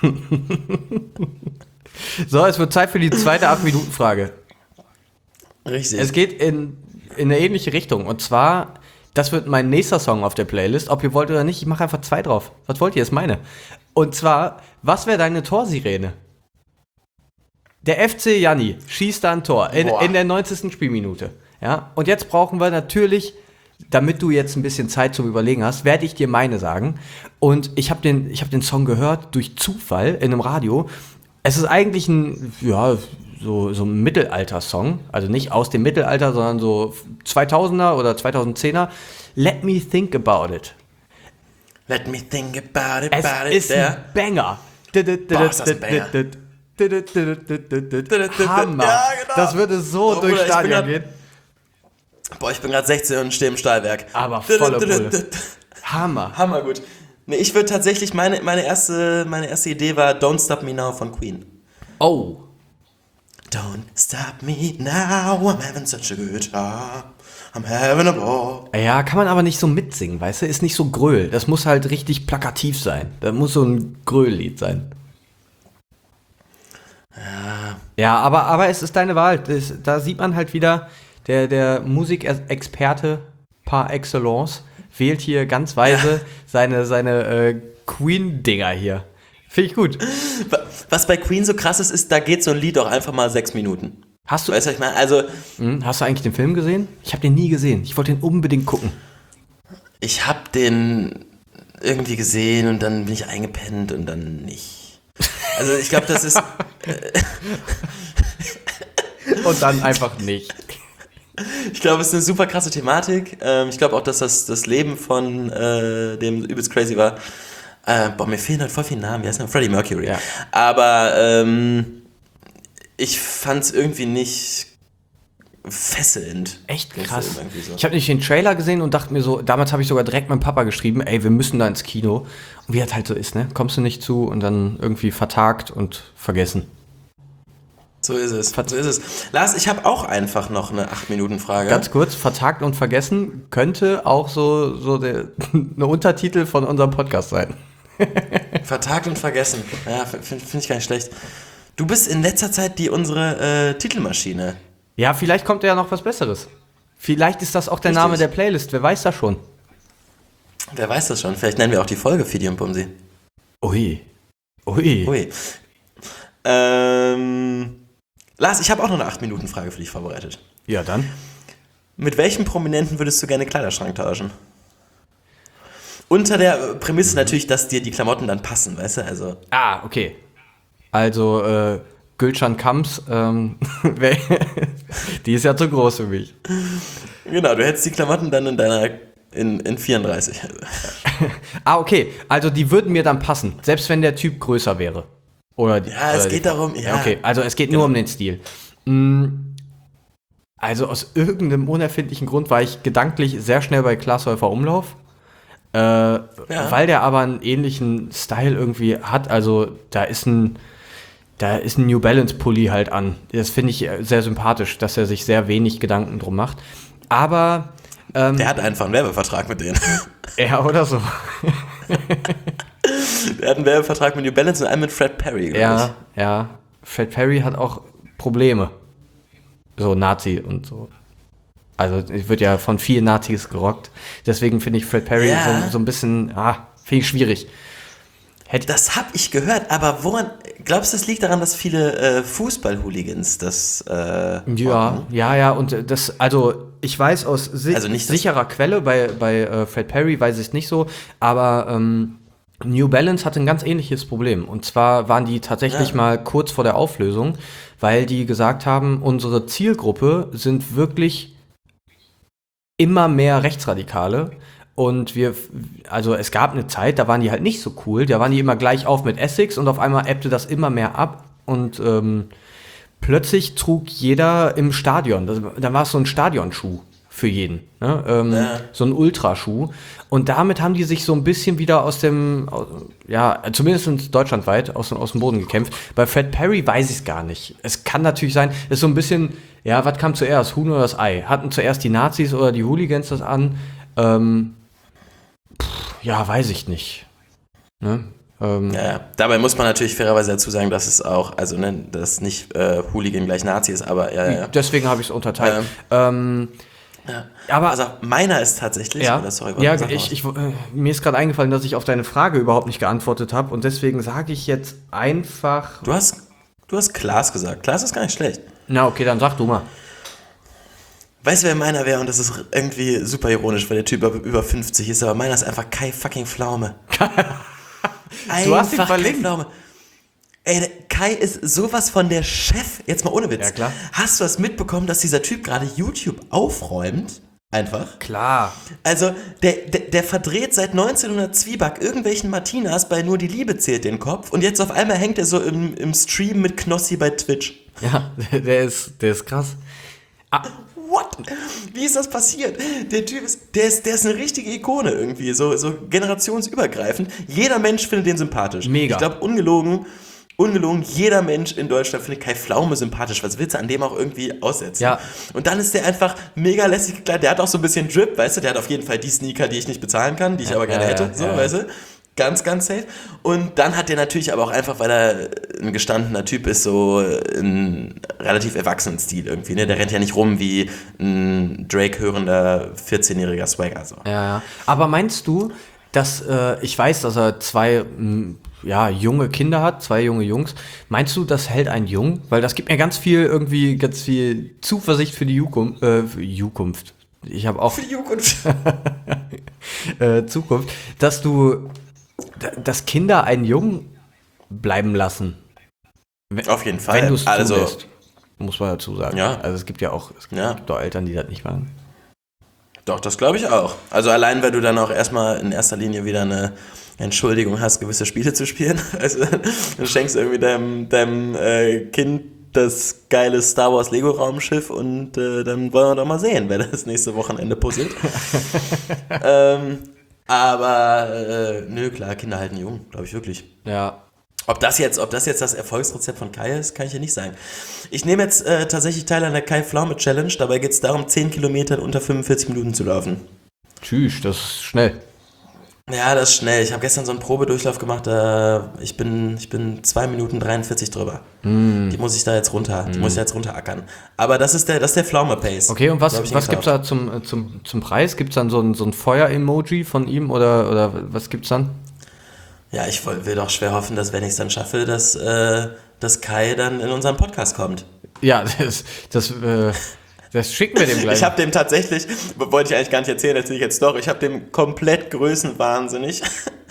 B: So, es wird Zeit für die zweite acht-Minuten-Frage.
C: Richtig.
B: Es geht in, in eine ähnliche Richtung. Und zwar, das wird mein nächster Song auf der Playlist. Ob ihr wollt oder nicht, ich mache einfach zwei drauf. Was wollt ihr? Ist meine. Und zwar, was wäre deine Torsirene? Der F C Janni schießt da ein Tor in, in der neunzigsten Spielminute. Ja? Und jetzt brauchen wir natürlich, damit du jetzt ein bisschen Zeit zum Überlegen hast, werde ich dir meine sagen. Und ich habe den, ich hab den Song gehört durch Zufall in einem Radio. Es ist eigentlich ein, ja, so, so ein Mittelalter-Song. Also nicht aus dem Mittelalter, sondern so zweitausender oder zweitausendzehner. Let me think about it.
C: Let me think about it,
B: Es
C: about it.
B: ist ein Banger.
C: Boah, ist das ein Banger.
B: Hammer.
C: Ja, genau.
B: Das würde so
C: Oh,
B: durchs
C: Bruder, ich bin
B: Stadion
C: grad-
B: gehen.
C: Boah, ich bin gerade sechzehn und stehe im Stahlwerk.
B: Aber volle Pulle. Hammer.
C: Hammer gut. Nee, ich würde tatsächlich, meine, meine, erste, meine erste Idee war Don't Stop Me Now von Queen.
B: Oh.
C: Don't stop me now, I'm having such a good time. I'm having a ball.
B: Ja, kann man aber nicht so mitsingen, weißt du? Ist nicht so Gröl. Das muss halt richtig plakativ sein. Das muss so ein Gröl-Lied sein. Ja. Ja, aber, aber es ist deine Wahl. Das, da sieht man halt wieder, der, der Musikexperte par excellence wählt hier ganz weise
C: Ja.
B: seine, seine äh, Queen-Dinger hier. Finde ich gut.
C: Was bei Queen so krass ist, ist, da geht so ein Lied auch einfach mal sechs Minuten.
B: Hast du,
C: Weißt du, was ich meine? Also,
B: hm, hast du eigentlich den Film gesehen? Ich habe den nie gesehen. Ich wollte den unbedingt gucken.
C: ich habe den irgendwie gesehen und dann bin ich eingepennt und dann nicht. Also, ich glaube, das ist.
B: Und dann einfach nicht.
C: Ich glaube, es ist eine super krasse Thematik. Ähm, ich glaube auch, dass das das Leben von äh, dem übelst crazy war. Äh, boah, mir fehlen halt voll viele Namen. Wie heißt der? Freddie Mercury.
B: Ja.
C: Aber ähm, ich fand es irgendwie nicht fesselnd.
B: Echt
C: Den
B: krass.
C: Film irgendwie so.
B: Ich habe nicht den Trailer gesehen und dachte mir so, damals habe ich sogar direkt meinem Papa geschrieben, ey, wir müssen da ins Kino. Und wie das halt so ist, ne? Kommst du nicht zu und dann irgendwie vertagt und vergessen.
C: So ist es. So ist es. Lars, ich habe auch einfach noch eine acht Minuten Frage.
B: Ganz kurz, vertagt und vergessen könnte auch so, so der, eine Untertitel von unserem Podcast sein.
C: Vertagt und vergessen. Ja, finde find ich gar nicht schlecht. Du bist in letzter Zeit die unsere äh, Titelmaschine.
B: Ja, vielleicht kommt ja noch was Besseres. Vielleicht ist das auch der
C: Richtig.
B: Name der Playlist, wer weiß das schon.
C: Wer weiß das schon? Vielleicht nennen wir auch die Folge Fidi und Bumsi.
B: Ui. Ui.
C: Ui. Ähm, Lars, ich habe auch noch eine acht Minuten Frage für dich vorbereitet.
B: Ja, dann.
C: Mit welchem Prominenten würdest du gerne Kleiderschrank tauschen? Unter der Prämisse natürlich, dass dir die Klamotten dann passen, weißt du? Also,
B: Ah, okay. Also, äh, Gülcan Kamps, ähm, wer- die ist ja zu groß für mich.
C: genau, du hättest die Klamotten dann in deiner, in, in vierunddreißig.
B: Ah, okay. Also, die würden mir dann passen, selbst wenn der Typ größer wäre. Oder die,
C: Ja, es
B: oder
C: geht
B: die,
C: darum, ja.
B: Okay, also es geht nur um den Stil. Mm, Also, aus irgendeinem unerfindlichen Grund war ich gedanklich sehr schnell bei Klaas Häufer Umlauf. Äh, Weil der aber einen ähnlichen Style irgendwie hat. Also, da ist ein. Da ist ein New Balance Pulli halt an. Das finde ich sehr sympathisch, dass er sich sehr wenig Gedanken drum macht. Aber, ähm,
C: Der hat einfach einen Werbevertrag mit denen.
B: ja, oder so.
C: Der hat einen Werbevertrag mit New Balance und einen mit Fred Perry, glaube
B: Ja, ja. Fred Perry hat auch Probleme. So Nazi und so. Also, es wird ja von vielen Nazis gerockt. Deswegen finde ich Fred Perry
C: Ja.
B: so, so ein bisschen, ah, finde ich schwierig. Hätte,
C: Das habe ich gehört, aber woran, glaubst du, das liegt daran, dass viele äh, Fußball-Hooligans das äh,
B: Ja,
C: rocken?
B: ja, ja, und das, also ich weiß aus si
C: Also nicht das-
B: sicherer Quelle, bei, bei äh, Fred Perry weiß ich es nicht so, aber ähm, New Balance hatte ein ganz ähnliches Problem. Und zwar waren die tatsächlich
C: Ja.
B: mal kurz vor der Auflösung, weil die gesagt haben, unsere Zielgruppe sind wirklich immer mehr Rechtsradikale. Und wir, also es gab eine Zeit, da waren die halt nicht so cool. Da waren die immer gleich auf mit Essex und auf einmal ebbte das immer mehr ab. Und ähm, plötzlich trug jeder im Stadion. Das, da war es so ein Stadionschuh für jeden. Ne? Ähm,
C: Ja.
B: So ein Ultraschuh. Und damit haben die sich so ein bisschen wieder aus dem, aus, ja, zumindest deutschlandweit aus, aus dem Boden gekämpft. Bei Fred Perry weiß ich es gar nicht. Es kann natürlich sein, es ist so ein bisschen, ja, was kam zuerst, Huhn oder das Ei? Hatten zuerst die Nazis oder die Hooligans das an? Ähm, pff, ja, weiß ich nicht. Ne? Ähm,
C: Ja, ja. Dabei muss man natürlich fairerweise dazu sagen, dass es auch, also ne, dass nicht äh, Hooligan gleich Nazi ist, aber ja, ja, ja.
B: Deswegen habe ich es unterteilt. Ähm,
C: ja.
B: aber
C: Also meiner ist tatsächlich,
B: ja,
C: oder sorry,
B: ja
C: sag mal
B: ich,
C: was.
B: ich, äh, mir ist gerade eingefallen, dass ich auf deine Frage überhaupt nicht geantwortet habe und deswegen sage ich jetzt einfach.
C: Du hast, du hast Klaas gesagt. Klaas ist gar nicht schlecht.
B: Na okay, dann sag du mal.
C: Weißt du, wer meiner wäre? Und das ist irgendwie super ironisch, weil der Typ über- über fünfzig ist, aber meiner ist einfach Kai fucking Pflaume.
B: Du hast ihn
C: Einfach Kai
B: verlinkt.
C: Pflaume. Ey, der Kai ist sowas von der Chef. Jetzt mal ohne Witz.
B: Ja, klar.
C: Hast du das mitbekommen, dass dieser Typ gerade YouTube aufräumt? Einfach.
B: Klar.
C: Also, der, der, der verdreht seit neunzehnhundert Zwieback irgendwelchen Martinas bei Nur die Liebe zählt den Kopf und jetzt auf einmal hängt er so im, im Stream mit Knossi bei Twitch.
B: Ja, der ist, der ist krass. Ah,
C: What? Wie ist das passiert? Der Typ ist, der ist, der ist eine richtige Ikone irgendwie, so, so generationsübergreifend. Jeder Mensch findet den sympathisch.
B: Mega.
C: Ich glaube, ungelogen, ungelogen, jeder Mensch in Deutschland findet Kai Pflaume sympathisch. Was willst du an dem auch irgendwie aussetzen?
B: Ja.
C: Und dann ist der einfach mega lässig gekleidet. Der hat auch so ein bisschen Drip, weißt du? Der hat auf jeden Fall die Sneaker, die ich nicht bezahlen kann, die ich aber gerne
B: ja,
C: hätte,
B: ja,
C: so,
B: ja.
C: weißt du? Ganz, ganz safe. Und dann hat der natürlich aber auch einfach, weil er ein gestandener Typ ist, so einen relativ erwachsenen Stil irgendwie. Ne? Der rennt ja nicht rum wie ein Drake-hörender vierzehnjähriger Swagger. So.
B: ja, ja. Aber meinst du, dass, äh, ich weiß, dass er zwei, mh, ja, junge Kinder hat, zwei junge Jungs. Meinst du, das hält einen jung? Weil das gibt mir ganz viel, irgendwie, ganz viel Zuversicht für die Jukum- äh, für Zukunft. Ich habe auch
C: Für die Jugend.
B: äh, Zukunft, dass du, dass Kinder einen Jungen bleiben lassen. Wenn,
C: Auf jeden Fall.
B: Wenn du es
C: Also-
B: zulässt, muss man dazu sagen.
C: Ja.
B: Also es gibt ja auch, es gibt
C: Ja.
B: doch Eltern, die das nicht machen.
C: Doch, das glaube ich auch. Also allein, weil du dann auch erstmal in erster Linie wieder eine Entschuldigung hast, gewisse Spiele zu spielen. Also dann schenkst du irgendwie deinem, deinem äh, Kind das geile Star Wars Lego Raumschiff und äh, dann wollen wir doch mal sehen, wer das nächste Wochenende puzzelt. ähm, aber äh, nö, klar, Kinder halten jung, glaube ich wirklich.
B: Ja.
C: Ob das jetzt, ob das jetzt das Erfolgsrezept von Kai ist, kann ich ja nicht sagen. Ich nehme jetzt äh, tatsächlich teil an der Kai Pflaume Challenge. Dabei geht es darum, zehn Kilometer in unter fünfundvierzig Minuten zu laufen.
B: Tschüss, das ist schnell.
C: Ja, das ist schnell. Ich habe gestern so einen Probedurchlauf gemacht. Äh, ich bin, ich bin zwei Minuten dreiundvierzig drüber. Die muss ich da jetzt runter, die muss ich da jetzt runterackern. Aber das ist der, das ist der Pflaume-Pace.
B: Okay, und was,
C: So hab ich ihn
B: was gibt's
C: gekauft.
B: da zum, äh, zum, zum Preis? Gibt's dann so ein, so ein Feuer-Emoji von ihm oder, oder was gibt's dann?
C: Ja, ich woll- will doch schwer hoffen, dass wenn ich es dann schaffe, dass, äh, dass Kai dann in unseren Podcast kommt.
B: Ja, das, das, äh, das schicken wir dem gleich.
C: Ich habe dem tatsächlich, wollte ich eigentlich gar nicht erzählen, erzähle ich jetzt doch, ich habe dem komplett größenwahnsinnig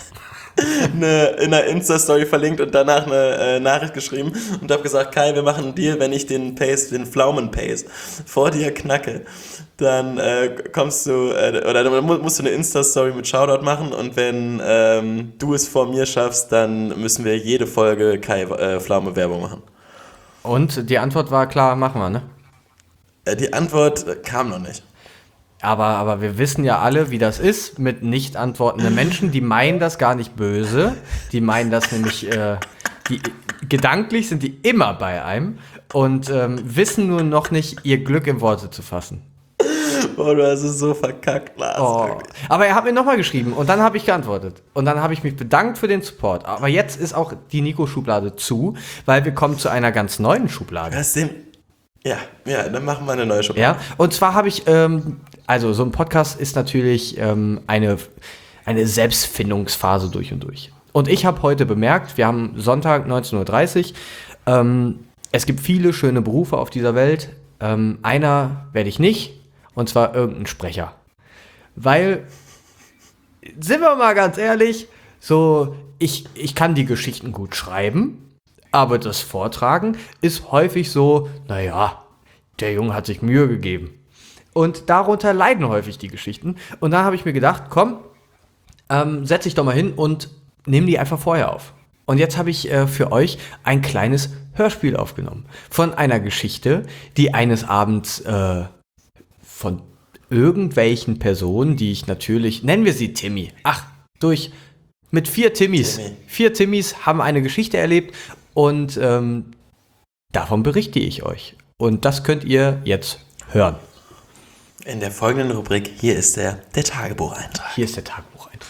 C: eine, in einer Insta-Story verlinkt und danach eine äh, Nachricht geschrieben und habe gesagt, Kai, wir machen einen Deal, wenn ich den Pace, den Pflaumen-Pace vor dir knacke, dann äh, kommst du, äh, oder dann mu- musst du eine Insta-Story mit Shoutout machen und wenn ähm, du es vor mir schaffst, dann müssen wir jede Folge Kai äh, Pflaume-Werbung machen.
B: Und die Antwort war klar, machen wir, ne?
C: Äh, die Antwort äh, kam noch nicht.
B: Aber, aber wir wissen ja alle, wie das ist mit nicht antwortenden Menschen. Die meinen das gar nicht böse. Die meinen das nämlich, äh, die, gedanklich sind die immer bei einem und ähm, wissen nur noch nicht, ihr Glück in Worte zu fassen.
C: Oh, du hast es so verkackt, Lars.
B: Oh.
C: wirklich.
B: Aber er hat mir nochmal geschrieben und dann habe ich geantwortet. Und dann habe ich mich bedankt für den Support. Aber jetzt ist auch die Nico-Schublade zu, weil wir kommen zu einer ganz neuen Schublade.
C: Du hast den. Ja, ja, dann machen wir eine neue Schublade.
B: Ja, und zwar habe ich, ähm, also so ein Podcast ist natürlich ähm, eine, eine Selbstfindungsphase durch und durch. Und ich habe heute bemerkt, wir haben Sonntag neunzehn Uhr dreißig, ähm, es gibt viele schöne Berufe auf dieser Welt. Ähm, einer werde ich nicht, und zwar irgendein Sprecher. Weil, sind wir mal ganz ehrlich, so, ich, ich kann die Geschichten gut schreiben, aber das Vortragen ist häufig so, naja, der Junge hat sich Mühe gegeben. Und darunter leiden häufig die Geschichten. Und da habe ich mir gedacht, komm, ähm, setz dich doch mal hin und nimm die einfach vorher auf. Und jetzt habe ich äh, für euch ein kleines Hörspiel aufgenommen. Von einer Geschichte, die eines Abends äh, von irgendwelchen Personen, die ich natürlich, nennen wir sie Timmy. Ach, durch, mit vier Timmys.
C: Timmy.
B: Vier Timmys haben eine Geschichte erlebt und ähm, davon berichte ich euch. Und das könnt ihr jetzt hören.
C: In der folgenden Rubrik, hier ist der, der Tagebucheintrag.
B: Hier ist der Tagebucheintrag.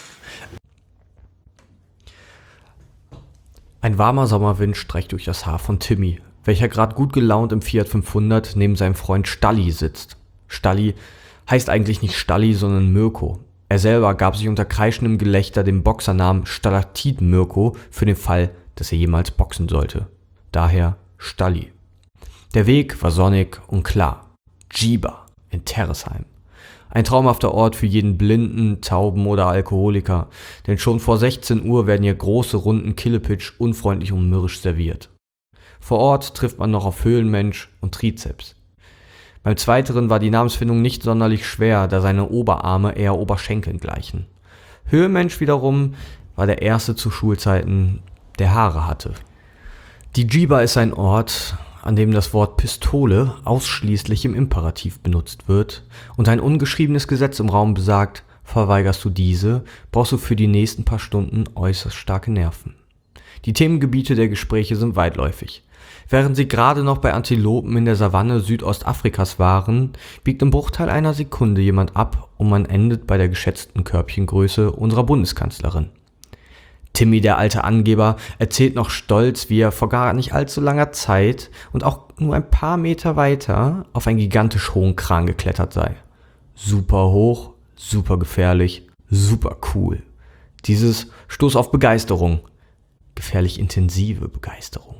B: Ein warmer Sommerwind streicht durch das Haar von Timmy, welcher gerade gut gelaunt im Fiat fünfhundert neben seinem Freund Stalli sitzt. Stalli heißt eigentlich nicht Stalli, sondern Mirko. Er selber gab sich unter kreischendem Gelächter den Boxernamen Stalaktit Mirko für den Fall, dass er jemals boxen sollte. Daher Stalli. Der Weg war sonnig und klar. Djiba in Terresheim. Ein traumhafter Ort für jeden Blinden, Tauben oder Alkoholiker, denn schon vor sechzehn Uhr werden hier große Runden Killepitch unfreundlich und mürrisch serviert. Vor Ort trifft man noch auf Höhlenmensch und Trizeps. Beim Zweiteren war die Namensfindung nicht sonderlich schwer, da seine Oberarme eher Oberschenkeln gleichen. Höhlenmensch wiederum war der erste zu Schulzeiten, der Haare hatte. Die Djiba ist ein Ort, an dem das Wort Pistole ausschließlich im Imperativ benutzt wird und ein ungeschriebenes Gesetz im Raum besagt, verweigerst du diese, brauchst du für die nächsten paar Stunden äußerst starke Nerven. Die Themengebiete der Gespräche sind weitläufig. Während sie gerade noch bei Antilopen in der Savanne Südostafrikas waren, biegt im Bruchteil einer Sekunde jemand ab und man endet bei der geschätzten Körbchengröße unserer Bundeskanzlerin. Timmy, der alte Angeber, erzählt noch stolz, wie er vor gar nicht allzu langer Zeit und auch nur ein paar Meter weiter auf einen gigantisch hohen Kran geklettert sei. Super hoch, super gefährlich, super cool. Dieses Stoß auf Begeisterung. Gefährlich intensive Begeisterung.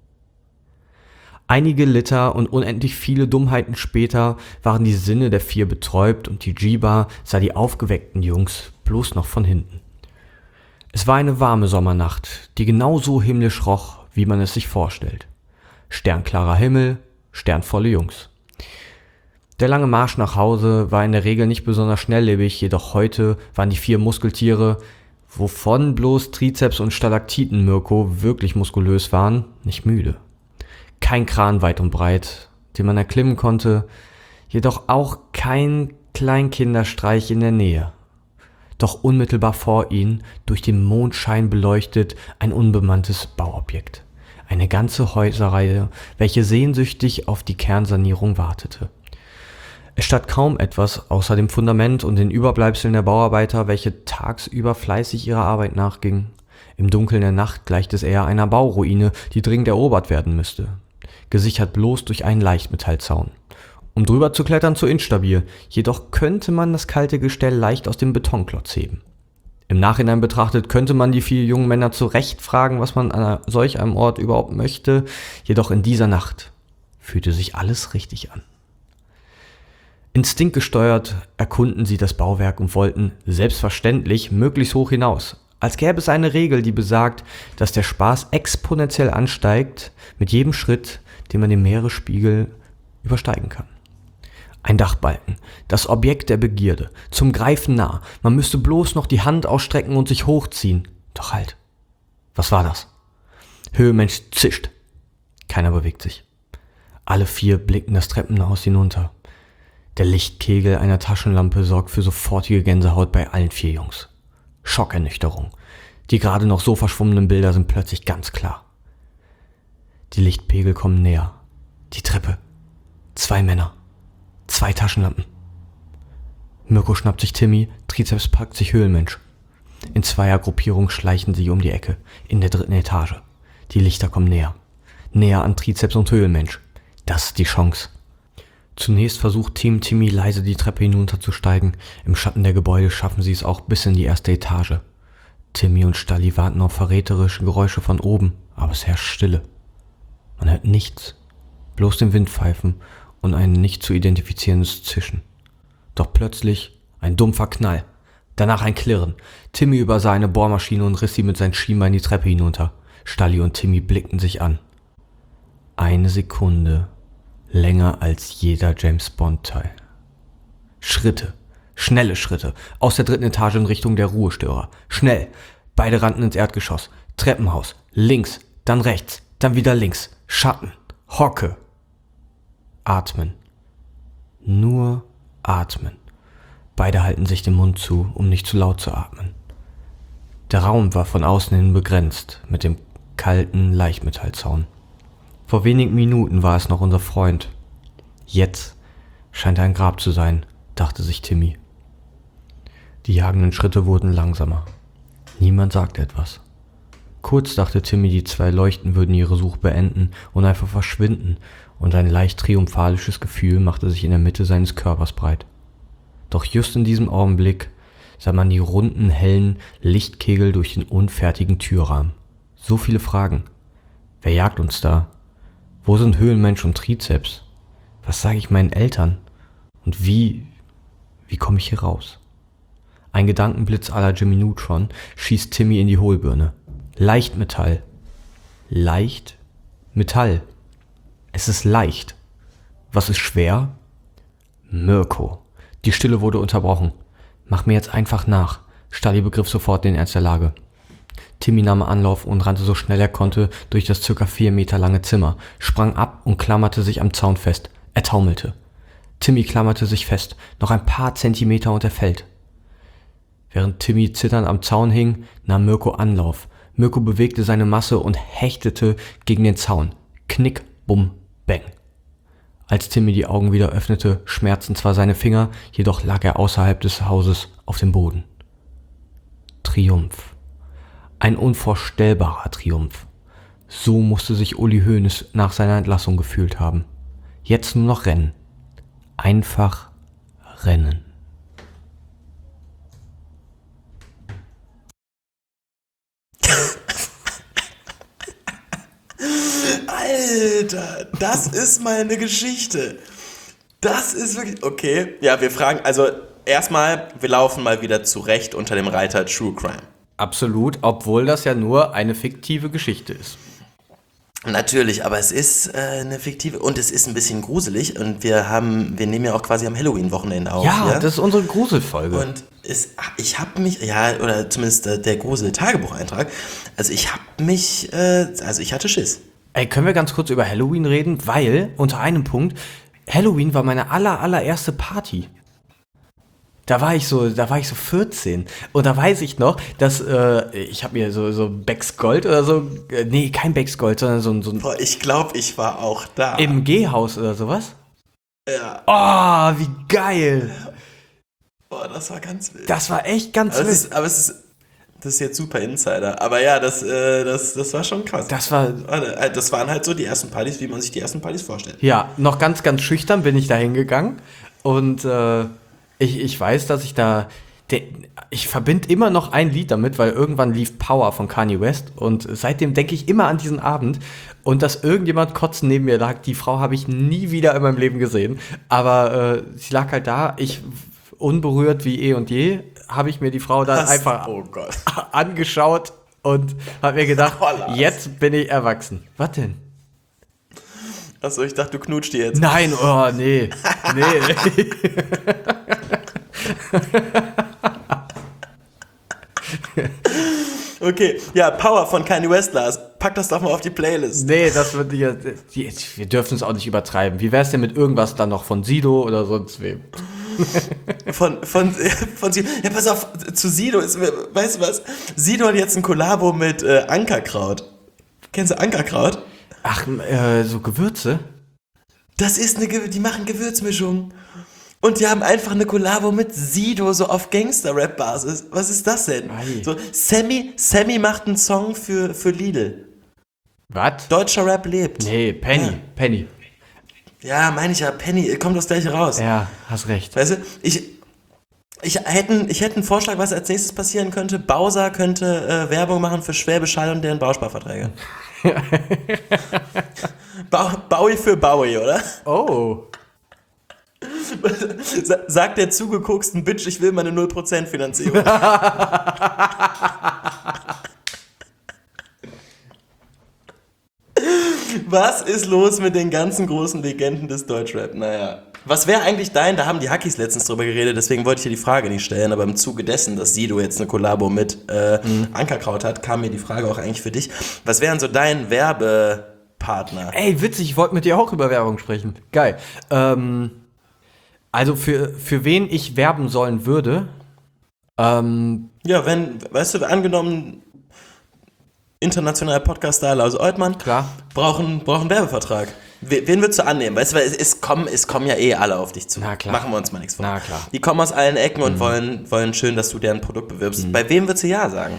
B: Einige Liter und unendlich viele Dummheiten später waren die Sinne der vier betäubt und die Djiba sah die aufgeweckten Jungs bloß noch von hinten. Es war eine warme Sommernacht, die genauso himmlisch roch, wie man es sich vorstellt. Sternklarer Himmel, sternvolle Jungs. Der lange Marsch nach Hause war in der Regel nicht besonders schnelllebig, jedoch heute waren die vier Muskeltiere, wovon bloß Trizeps und Stalaktiten Mirko wirklich muskulös waren, nicht müde. Kein Kran weit und breit, den man erklimmen konnte, jedoch auch kein Kleinkinderstreich in der Nähe. Doch unmittelbar vor ihnen, durch den Mondschein beleuchtet, ein unbemanntes Bauobjekt. Eine ganze Häuserreihe, welche sehnsüchtig auf die Kernsanierung wartete. Es stand kaum etwas außer dem Fundament und den Überbleibseln der Bauarbeiter, welche tagsüber fleißig ihrer Arbeit nachgingen. Im Dunkeln der Nacht gleicht es eher einer Bauruine, die dringend erobert werden müsste. Gesichert bloß durch einen Leichtmetallzaun. Um drüber zu klettern, zu instabil, jedoch könnte man das kalte Gestell leicht aus dem Betonklotz heben. Im Nachhinein betrachtet könnte man die vier jungen Männer zu Recht fragen, was man an solch einem Ort überhaupt möchte, jedoch in dieser Nacht fühlte sich alles richtig an. Instinktgesteuert erkunden sie das Bauwerk und wollten, selbstverständlich, möglichst hoch hinaus. Als gäbe es eine Regel, die besagt, dass der Spaß exponentiell ansteigt mit jedem Schritt, den man den Meeresspiegel übersteigen kann. Ein Dachbalken, das Objekt der Begierde, zum Greifen nah. Man müsste bloß noch die Hand ausstrecken und sich hochziehen. Doch halt, was war das? Höhlenmensch zischt. Keiner bewegt sich. Alle vier blicken das Treppenhaus hinunter. Der Lichtkegel einer Taschenlampe sorgt für sofortige Gänsehaut bei allen vier Jungs. Schockernüchterung. Die gerade noch so verschwommenen Bilder sind plötzlich ganz klar. Die Lichtpegel kommen näher. Die Treppe. Zwei Männer. Zwei Taschenlampen. Mirko schnappt sich Timmy, Trizeps packt sich Höhlenmensch. In Zweiergruppierung schleichen sie um die Ecke, in der dritten Etage. Die Lichter kommen näher. Näher an Trizeps und Höhlenmensch. Das ist die Chance. Zunächst versucht Team Timmy leise die Treppe hinunterzusteigen. Im Schatten der Gebäude schaffen sie es auch bis in die erste Etage. Timmy und Stalli warten auf verräterische Geräusche von oben, aber es herrscht Stille. Man hört nichts, bloß den Wind pfeifen und ein nicht zu identifizierendes Zischen. Doch plötzlich ein dumpfer Knall. Danach ein Klirren. Timmy übersah eine Bohrmaschine und riss sie mit seinem Schienbein die Treppe hinunter. Stalli und Timmy blickten sich an. Eine Sekunde länger als jeder James-Bond-Teil. Schritte, schnelle Schritte, aus der dritten Etage in Richtung der Ruhestörer. Schnell, beide rannten ins Erdgeschoss. Treppenhaus, links, dann rechts, dann wieder links. Schatten, Hocke. Atmen. Nur atmen. Beide halten sich den Mund zu, um nicht zu laut zu atmen. Der Raum war von außen hin begrenzt, mit dem kalten Leichtmetallzaun. Vor wenigen Minuten war es noch unser Freund. Jetzt scheint er ein Grab zu sein, dachte sich Timmy. Die jagenden Schritte wurden langsamer. Niemand sagte etwas. Kurz dachte Timmy, die zwei Leuchten würden ihre Suche beenden und einfach verschwinden, und ein leicht triumphalisches Gefühl machte sich in der Mitte seines Körpers breit. Doch just in diesem Augenblick sah man die runden, hellen Lichtkegel durch den unfertigen Türrahmen. So viele Fragen. Wer jagt uns da? Wo sind Höhlenmensch und Trizeps? Was sage ich meinen Eltern? Und wie, wie komme ich hier raus? Ein Gedankenblitz à la Jimmy Neutron schießt Timmy in die Hohlbirne. Leichtmetall. Leicht? Metall. Es ist leicht. Was ist schwer? Mirko. Die Stille wurde unterbrochen. Mach mir jetzt einfach nach. Stalli begriff sofort den Ernst der Lage. Timmy nahm Anlauf und rannte so schnell er konnte durch das circa vier Meter lange Zimmer, sprang ab und klammerte sich am Zaun fest. Er taumelte. Timmy klammerte sich fest, noch ein paar Zentimeter und er fällt. Während Timmy zitternd am Zaun hing, nahm Mirko Anlauf. Mirko bewegte seine Masse und hechtete gegen den Zaun. Knick, bumm, bang. Als Timmy die Augen wieder öffnete, schmerzten zwar seine Finger, jedoch lag er außerhalb des Hauses auf dem Boden. Triumph. Ein unvorstellbarer Triumph. So musste sich Uli Hoeneß nach seiner Entlassung gefühlt haben. Jetzt nur noch rennen. Einfach rennen.
C: Alter, das ist mal eine Geschichte. Das ist wirklich... Okay, ja, wir fragen... Also erstmal, wir laufen mal wieder zurecht unter dem Reiter True Crime.
B: Absolut, obwohl das ja nur eine fiktive Geschichte ist.
C: Natürlich, aber es ist äh, eine fiktive... Und es ist ein bisschen gruselig. Und wir haben... Wir nehmen ja auch quasi am Halloween-Wochenende auf.
B: Ja,
C: ja?
B: das ist unsere Gruselfolge.
C: Und es, ich habe mich... Ja, oder zumindest äh, der Grusel-Tagebucheintrag. Also ich habe mich... Äh, also ich hatte Schiss.
B: Ey, können wir ganz kurz über Halloween reden? Weil, unter einem Punkt, Halloween war meine aller, allererste Party. Da war ich so, da war ich so vierzehn. Und da weiß ich noch, dass, äh, ich habe mir so, so Becks Gold oder so, äh, nee, kein Becks Gold, sondern so, so ein
C: Boah, ich glaube, ich war auch da.
B: M G-Haus oder sowas.
C: Ja.
B: Oh, wie geil.
C: Boah, das war ganz wild.
B: Das war echt ganz
C: aber
B: wild.
C: es ist, aber es ist, das ist jetzt super Insider. Aber ja, das, äh, das, das war schon krass.
B: Das war,
C: Das waren halt so die ersten Partys, wie man sich die ersten Partys vorstellt.
B: ja, noch ganz, ganz schüchtern bin ich da hingegangen. Und äh, ich, ich weiß, dass ich da, de, ich verbinde immer noch ein Lied damit, weil irgendwann lief Power von Kanye West. Und seitdem denke ich immer an diesen Abend. Und dass irgendjemand kotzen neben mir lag, die Frau habe ich nie wieder in meinem Leben gesehen. Aber äh, sie lag halt da, ich unberührt wie eh und je, habe ich mir die Frau dann
C: Was?
B: einfach
C: Oh Gott.
B: angeschaut und habe mir gedacht,
C: Oh, Lars.
B: jetzt bin ich erwachsen. Was denn?
C: Achso, ich dachte, du knutscht die jetzt.
B: Nein, oh, nee. Nee.
C: Okay, ja, Power von Kanye West, Lars. Pack das doch mal auf die Playlist.
B: Nee, das wird ja. Die, wir dürfen es auch nicht übertreiben. Wie wär's denn mit irgendwas dann noch von Sido oder sonst wem?
C: Von, von, von Sido. Ja, pass auf, zu Sido ist, weißt du was? Sido hat jetzt ein Kollabo mit äh, Ankerkraut. Kennst du Ankerkraut?
B: Ach, äh, so Gewürze?
C: Das ist eine, Ge- die machen Gewürzmischung. Und die haben einfach eine Kollabo mit Sido, so auf Gangster-Rap-Basis. Was ist das denn?
B: Ei.
C: So, Sammy, Sammy macht einen Song für, für Lidl.
B: Was?
C: Deutscher Rap lebt.
B: Nee, Penny.
C: Ja.
B: Penny.
C: Ja, meine ich ja, Penny, kommt das gleich raus.
B: Ja, hast recht.
C: Weißt du, ich, ich, hätte, ich hätte einen Vorschlag, was als nächstes passieren könnte. Bowser könnte äh, Werbung machen für Schwäbisch Hall und deren Bausparverträge. Bau, Bowie für Bowie, oder?
B: Oh.
C: Sagt der zugekoksten Bitch, ich will meine null Prozent Finanzierung. Was ist los mit den ganzen großen Legenden des Deutschrap? Naja. Was wäre eigentlich dein, da haben die Hackies letztens drüber geredet, deswegen wollte ich dir die Frage nicht stellen, aber im Zuge dessen, dass Sido jetzt eine Kollabo mit äh, mhm. Ankerkraut hat, kam mir die Frage auch eigentlich für dich. Was wären so dein Werbepartner?
B: Ey, witzig, ich wollte mit dir auch über Werbung sprechen. Geil. Ähm, also für, für wen ich werben sollen würde? Ähm,
C: ja, wenn, weißt du, angenommen, internationaler Podcast-Star Lars Oltmann
B: klar.
C: Brauchen, brauchen einen Werbevertrag. Wen würdest du annehmen? Weißt du, weil es, es, kommen, es kommen ja eh alle auf dich zu.
B: Na klar.
C: Machen wir uns mal nichts vor.
B: Na klar.
C: Die kommen aus allen Ecken und
B: mhm.
C: wollen, wollen schön, dass du deren Produkt bewirbst. Mhm. Bei wem würdest du Ja sagen?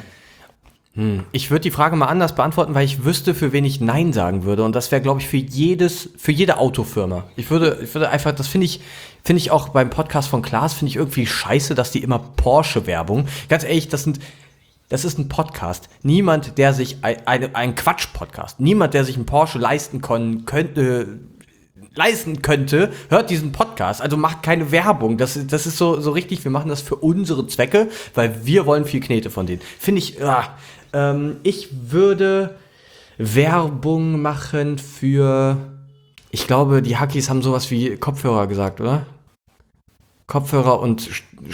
B: Hm. Ich würde die Frage mal anders beantworten, weil ich wüsste, für wen ich Nein sagen würde. Und das wäre, glaube ich, für jedes, für jede Autofirma. Ich würde, ich würde einfach, das finde ich, finde ich auch beim Podcast von Klaas, finde ich irgendwie scheiße, dass die immer Porsche-Werbung. Ganz ehrlich, das sind, das ist ein Podcast. Niemand, der sich, ein, ein, ein Quatsch-Podcast, niemand, der sich einen Porsche leisten kon, könnte, leisten könnte, hört diesen Podcast. Also macht keine Werbung. Das, das ist so, so richtig, wir machen das für unsere Zwecke, weil wir wollen viel Knete von denen. Finde ich, ah, ähm, ich würde Werbung machen für, ich glaube, die Hackies haben sowas wie Kopfhörer gesagt, oder? Kopfhörer und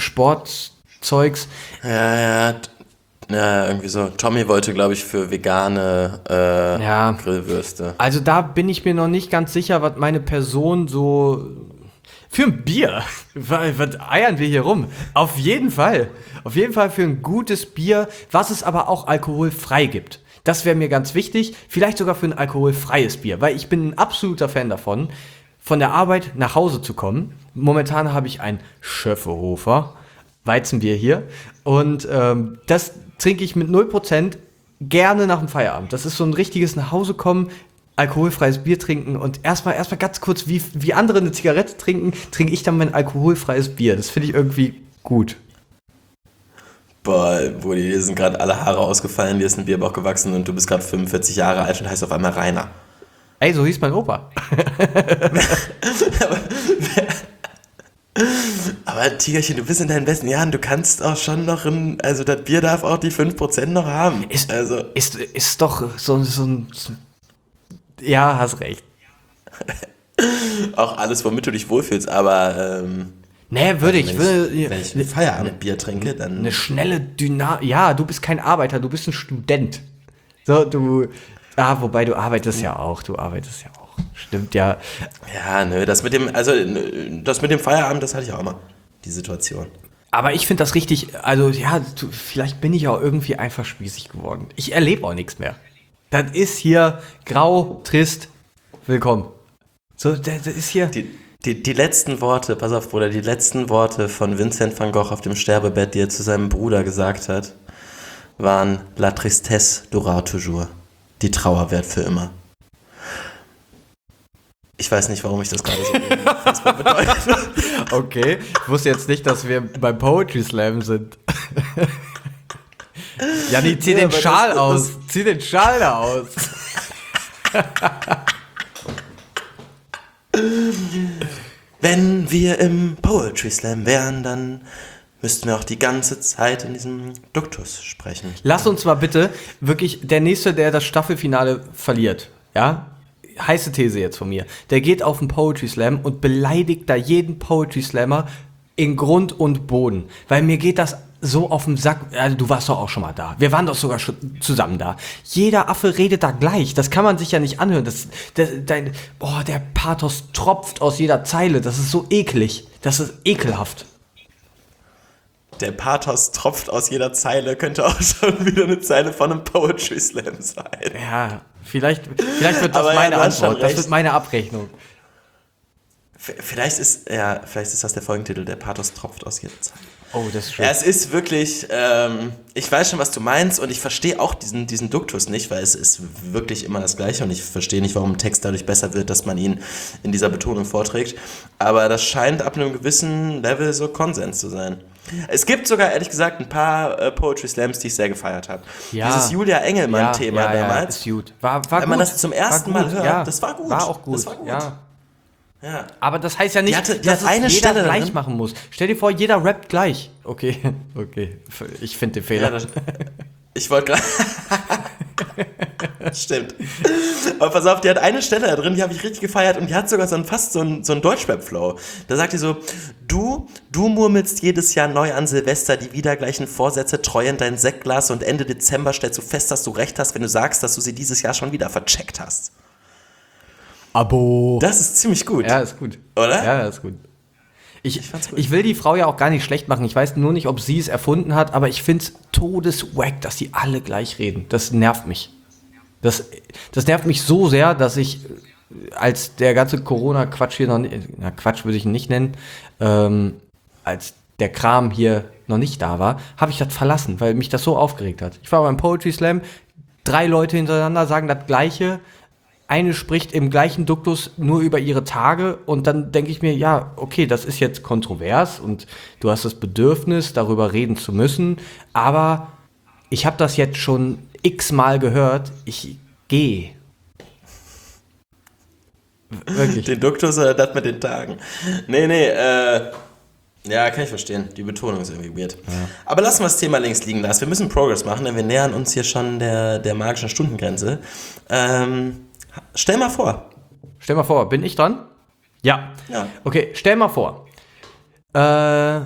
B: Sportzeugs.
C: Ja, ja, Ja, irgendwie so. Tommy wollte, glaube ich, für vegane äh,
B: ja.
C: Grillwürste.
B: Also da bin ich mir noch nicht ganz sicher, was meine Person so... Für ein Bier. Was eiern wir hier rum? Auf jeden Fall. Auf jeden Fall für ein gutes Bier, was es aber auch alkoholfrei gibt. Das wäre mir ganz wichtig. Vielleicht sogar für ein alkoholfreies Bier, weil ich bin ein absoluter Fan davon, von der Arbeit nach Hause zu kommen. Momentan habe ich ein Schöfferhofer Weizenbier hier und ähm, das trinke ich mit null Prozent gerne nach dem Feierabend. Das ist so ein richtiges Nachhausekommen, alkoholfreies Bier trinken und erstmal erstmal ganz kurz, wie, wie andere eine Zigarette trinken, trinke ich dann mein alkoholfreies Bier. Das finde ich irgendwie gut.
C: Boah, Brudi, dir sind gerade alle Haare ausgefallen, dir ist ein Bierbauch gewachsen und du bist gerade fünfundvierzig Jahre alt und heißt auf einmal Rainer.
B: Ey, so hieß mein Opa.
C: Aber Tigerchen, du bist in deinen besten Jahren, du kannst auch schon noch ein, also das Bier darf auch die fünf Prozent noch haben.
B: Ist,
C: also.
B: ist, ist doch so, so ein... So, ja, hast recht.
C: Auch alles, womit du dich wohlfühlst, aber... Ähm,
B: nee, würde ich.
C: Wenn
B: würde,
C: ich, wenn ich ein Feierabendbier trinke, dann...
B: Eine schnelle Dynamik... Ja, du bist kein Arbeiter, du bist ein Student. So, du... Ah, wobei du arbeitest ja auch, du arbeitest ja auch. Stimmt, ja.
C: Ja, nö, das mit dem, also das mit dem Feierabend, das hatte ich auch mal, die Situation.
B: Aber ich finde das richtig, also ja, du, vielleicht bin ich auch irgendwie einfach spießig geworden. Ich erlebe auch nichts mehr. Das ist hier grau, trist, willkommen. So, das, das ist hier...
C: Die, die, die letzten Worte, pass auf, Bruder, die letzten Worte von Vincent van Gogh auf dem Sterbebett, die er zu seinem Bruder gesagt hat, waren La tristesse durera toujours. Die Trauer währt für immer. Ich weiß nicht, warum ich das gerade so bedeutet.
B: Okay, ich wusste jetzt nicht, dass wir beim Poetry Slam sind. Ja, die zieh
C: Ja,
B: den Schal
C: das, das,
B: aus. Zieh den Schal da aus.
C: Wenn wir im Poetry Slam wären, dann müssten wir auch die ganze Zeit in diesem Duktus sprechen.
B: Lass uns mal bitte wirklich, der Nächste, der das Staffelfinale verliert, ja, heiße These jetzt von mir, der geht auf den Poetry Slam und beleidigt da jeden Poetry Slammer in Grund und Boden. Weil mir geht das so auf den Sack, also du warst doch auch schon mal da. Wir waren doch sogar schon zusammen da. Jeder Affe redet da gleich. Das kann man sich ja nicht anhören. Das, das, dein, boah, der Pathos tropft aus jeder Zeile. Das ist so eklig. Das ist ekelhaft.
C: Der Pathos tropft aus jeder Zeile, könnte auch schon wieder eine Zeile von einem Poetry Slam sein.
B: Ja, vielleicht, vielleicht wird das
C: Aber
B: meine
C: ja, du hast
B: Antwort.
C: schon
B: Das
C: recht.
B: wird meine Abrechnung.
C: Vielleicht ist, ja, vielleicht ist das der Folgentitel, der Pathos tropft aus jeder Zeile.
B: Oh, das ist schön.
C: Ja, es ist wirklich, ähm, ich weiß schon, was du meinst und ich verstehe auch diesen, diesen Duktus nicht, weil es ist wirklich immer das Gleiche und ich verstehe nicht, warum ein Text dadurch besser wird, dass man ihn in dieser Betonung vorträgt. Aber das scheint ab einem gewissen Level so Konsens zu sein. Es gibt sogar, ehrlich gesagt, ein paar äh, Poetry Slams, die ich sehr gefeiert habe.
B: Ja.
C: Dieses Julia Engelmann-Thema
B: ja, ja,
C: damals.
B: Ist gut. War, war
C: Wenn
B: gut.
C: man das zum ersten
B: War
C: Mal
B: gut,
C: hört,
B: ja.
C: das war gut.
B: War auch gut.
C: Das war gut.
B: Ja.
C: Ja.
B: Aber das heißt ja nicht,
C: Die hatte- die
B: dass
C: hat eine
B: es jeder
C: Stelle
B: gleich
C: darin.
B: machen muss. Stell dir vor, jeder rappt gleich. Okay, okay. Ich finde den Fehler.
C: Ja, das, ich wollte gerade. Stimmt. Aber pass auf, die hat eine Stelle da drin, die habe ich richtig gefeiert und die hat sogar so einen, fast so einen, so einen Deutschrap-Flow. Da sagt die so, du, du murmelst jedes Jahr neu an Silvester die wieder gleichen Vorsätze treu in dein Sektglas und Ende Dezember stellst du fest, dass du recht hast, wenn du sagst, dass du sie dieses Jahr schon wieder vercheckt hast.
B: Abo.
C: Das ist ziemlich gut.
B: Ja, ist gut.
C: Oder?
B: Ja, ist gut. Ich,
C: Ich fand's gut.
B: ich will die Frau ja auch gar nicht schlecht machen. Ich weiß nur nicht, ob sie es erfunden hat, aber ich finde es todeswack, dass die alle gleich reden. Das nervt mich. Das, das nervt mich so sehr, dass ich, als der ganze Corona-Quatsch hier noch nicht, na Quatsch würde ich ihn nicht nennen, ähm, als der Kram hier noch nicht da war, habe ich das verlassen, weil mich das so aufgeregt hat. Ich war beim Poetry Slam, drei Leute hintereinander sagen das Gleiche. Eine spricht im gleichen Duktus nur über ihre Tage und dann denke ich mir, ja, okay, das ist jetzt kontrovers und du hast das Bedürfnis, darüber reden zu müssen, aber ich habe das jetzt schon x-mal gehört, ich gehe. Wirklich.
C: Den Duktus oder das mit den Tagen? Nee, nee, äh, ja, kann ich verstehen. Die Betonung ist irgendwie weird. Ja. Aber lassen wir das Thema links liegen, Lars. Wir müssen Progress machen, denn wir nähern uns hier schon der, der magischen Stundengrenze. Ähm, stell mal vor.
B: Stell mal vor, bin ich dran? Ja.
C: Ja.
B: Okay, stell mal vor. Äh,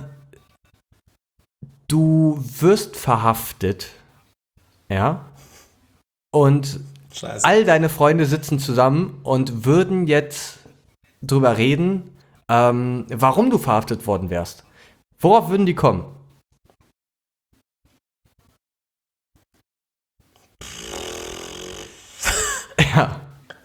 B: du wirst verhaftet. Ja. Und
C: Scheiße.
B: all deine Freunde sitzen zusammen und würden jetzt drüber reden, ähm, warum du verhaftet worden wärst. Worauf würden die kommen? Ja.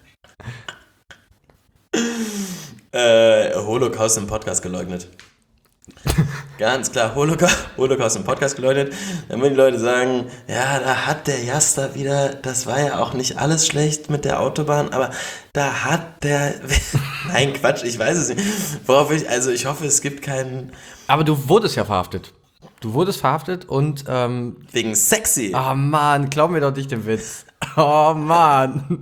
C: Äh, Holocaust im Podcast geleugnet. Ganz klar, Holocaust, Holocaust im Podcast geleugnet. Dann würden die Leute sagen, ja, da hat der Jasta wieder, das war ja auch nicht alles schlecht mit der Autobahn, aber da hat der, nein, Quatsch, ich weiß es nicht. Worauf ich, also ich hoffe, es gibt keinen,
B: Aber du wurdest ja verhaftet. Du wurdest verhaftet und, ähm,
C: wegen sexy.
B: oh Mann, glaub mir doch nicht den Witz. Oh Mann.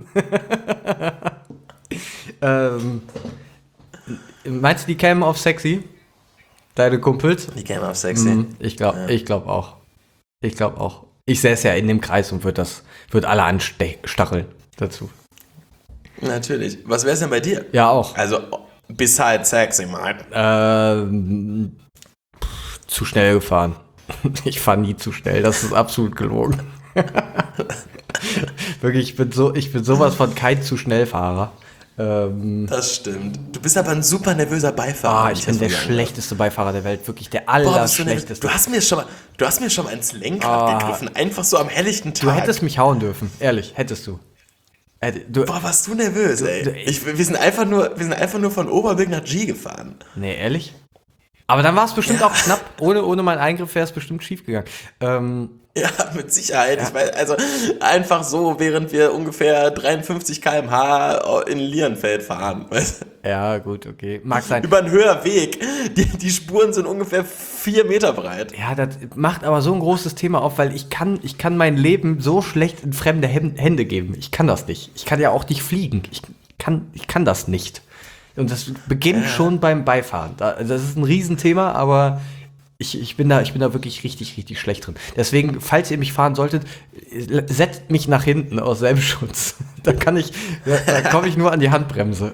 B: ähm, meinst du, die kämen auf sexy? Deine Kumpels?
C: Die kämen auf sexy.
B: Mhm, ich glaube
C: Ja.
B: ich glaub auch. Ich glaube auch. Ich säße ja in dem Kreis und würde das, würde alle anstacheln dazu.
C: Natürlich. Was wär's denn bei dir?
B: Ja, auch.
C: Also, besides sexy, man.
B: Ähm, pff, zu schnell gefahren. Ich fahre nie zu schnell, das ist absolut gelogen. Wirklich, ich bin so, ich bin sowas von kein zu schnell Fahrer. Ähm,
C: Das stimmt. Du bist aber ein super nervöser Beifahrer.
B: ah,
C: hab
B: ich bin der
C: das verloren.
B: schlechteste Beifahrer der Welt, wirklich der
C: Boah, bist du, nervös.
B: allerschlechteste.
C: du hast mir schon mal, du hast mir schon mal ins Lenkrad
B: Ah.
C: gegriffen, einfach so am helllichten Tag.
B: Du hättest mich hauen dürfen, ehrlich, hättest du. Hätte- du
C: Boah, warst du nervös, ey.
B: du-
C: Ich, wir, sind einfach nur, wir sind einfach nur von Oberbilk nach G gefahren.
B: nee, ehrlich? Aber dann war es bestimmt
C: Ja.
B: auch knapp. Ohne, ohne meinen Eingriff wäre es bestimmt schief gegangen. Ähm,
C: Ja, mit Sicherheit. Ich weiß, also einfach so, während wir ungefähr dreiundfünfzig Kilometer pro Stunde in Lierenfeld fahren. Weißt du?
B: ja, gut, okay. Mag sein.
C: Über einen höheren Weg. Die, die Spuren sind ungefähr vier Meter breit.
B: Ja, das macht aber so ein großes Thema auf, weil ich kann, ich kann mein Leben so schlecht in fremde Hän- Hände geben. Ich kann das nicht. Ich kann ja auch nicht fliegen. Ich kann, ich kann das nicht. Und das beginnt
C: Ja.
B: schon beim Beifahren. Da- Das ist ein Riesenthema, aber ich, ich, bin da, ich bin da wirklich richtig, richtig schlecht drin. Deswegen, falls ihr mich fahren solltet, setzt mich nach hinten aus Selbstschutz. Da kann ich, da, da komme ich nur an die Handbremse.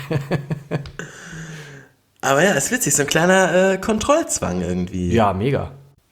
C: Aber ja, ist witzig, so ein kleiner äh, Kontrollzwang irgendwie.
B: Ja, mega.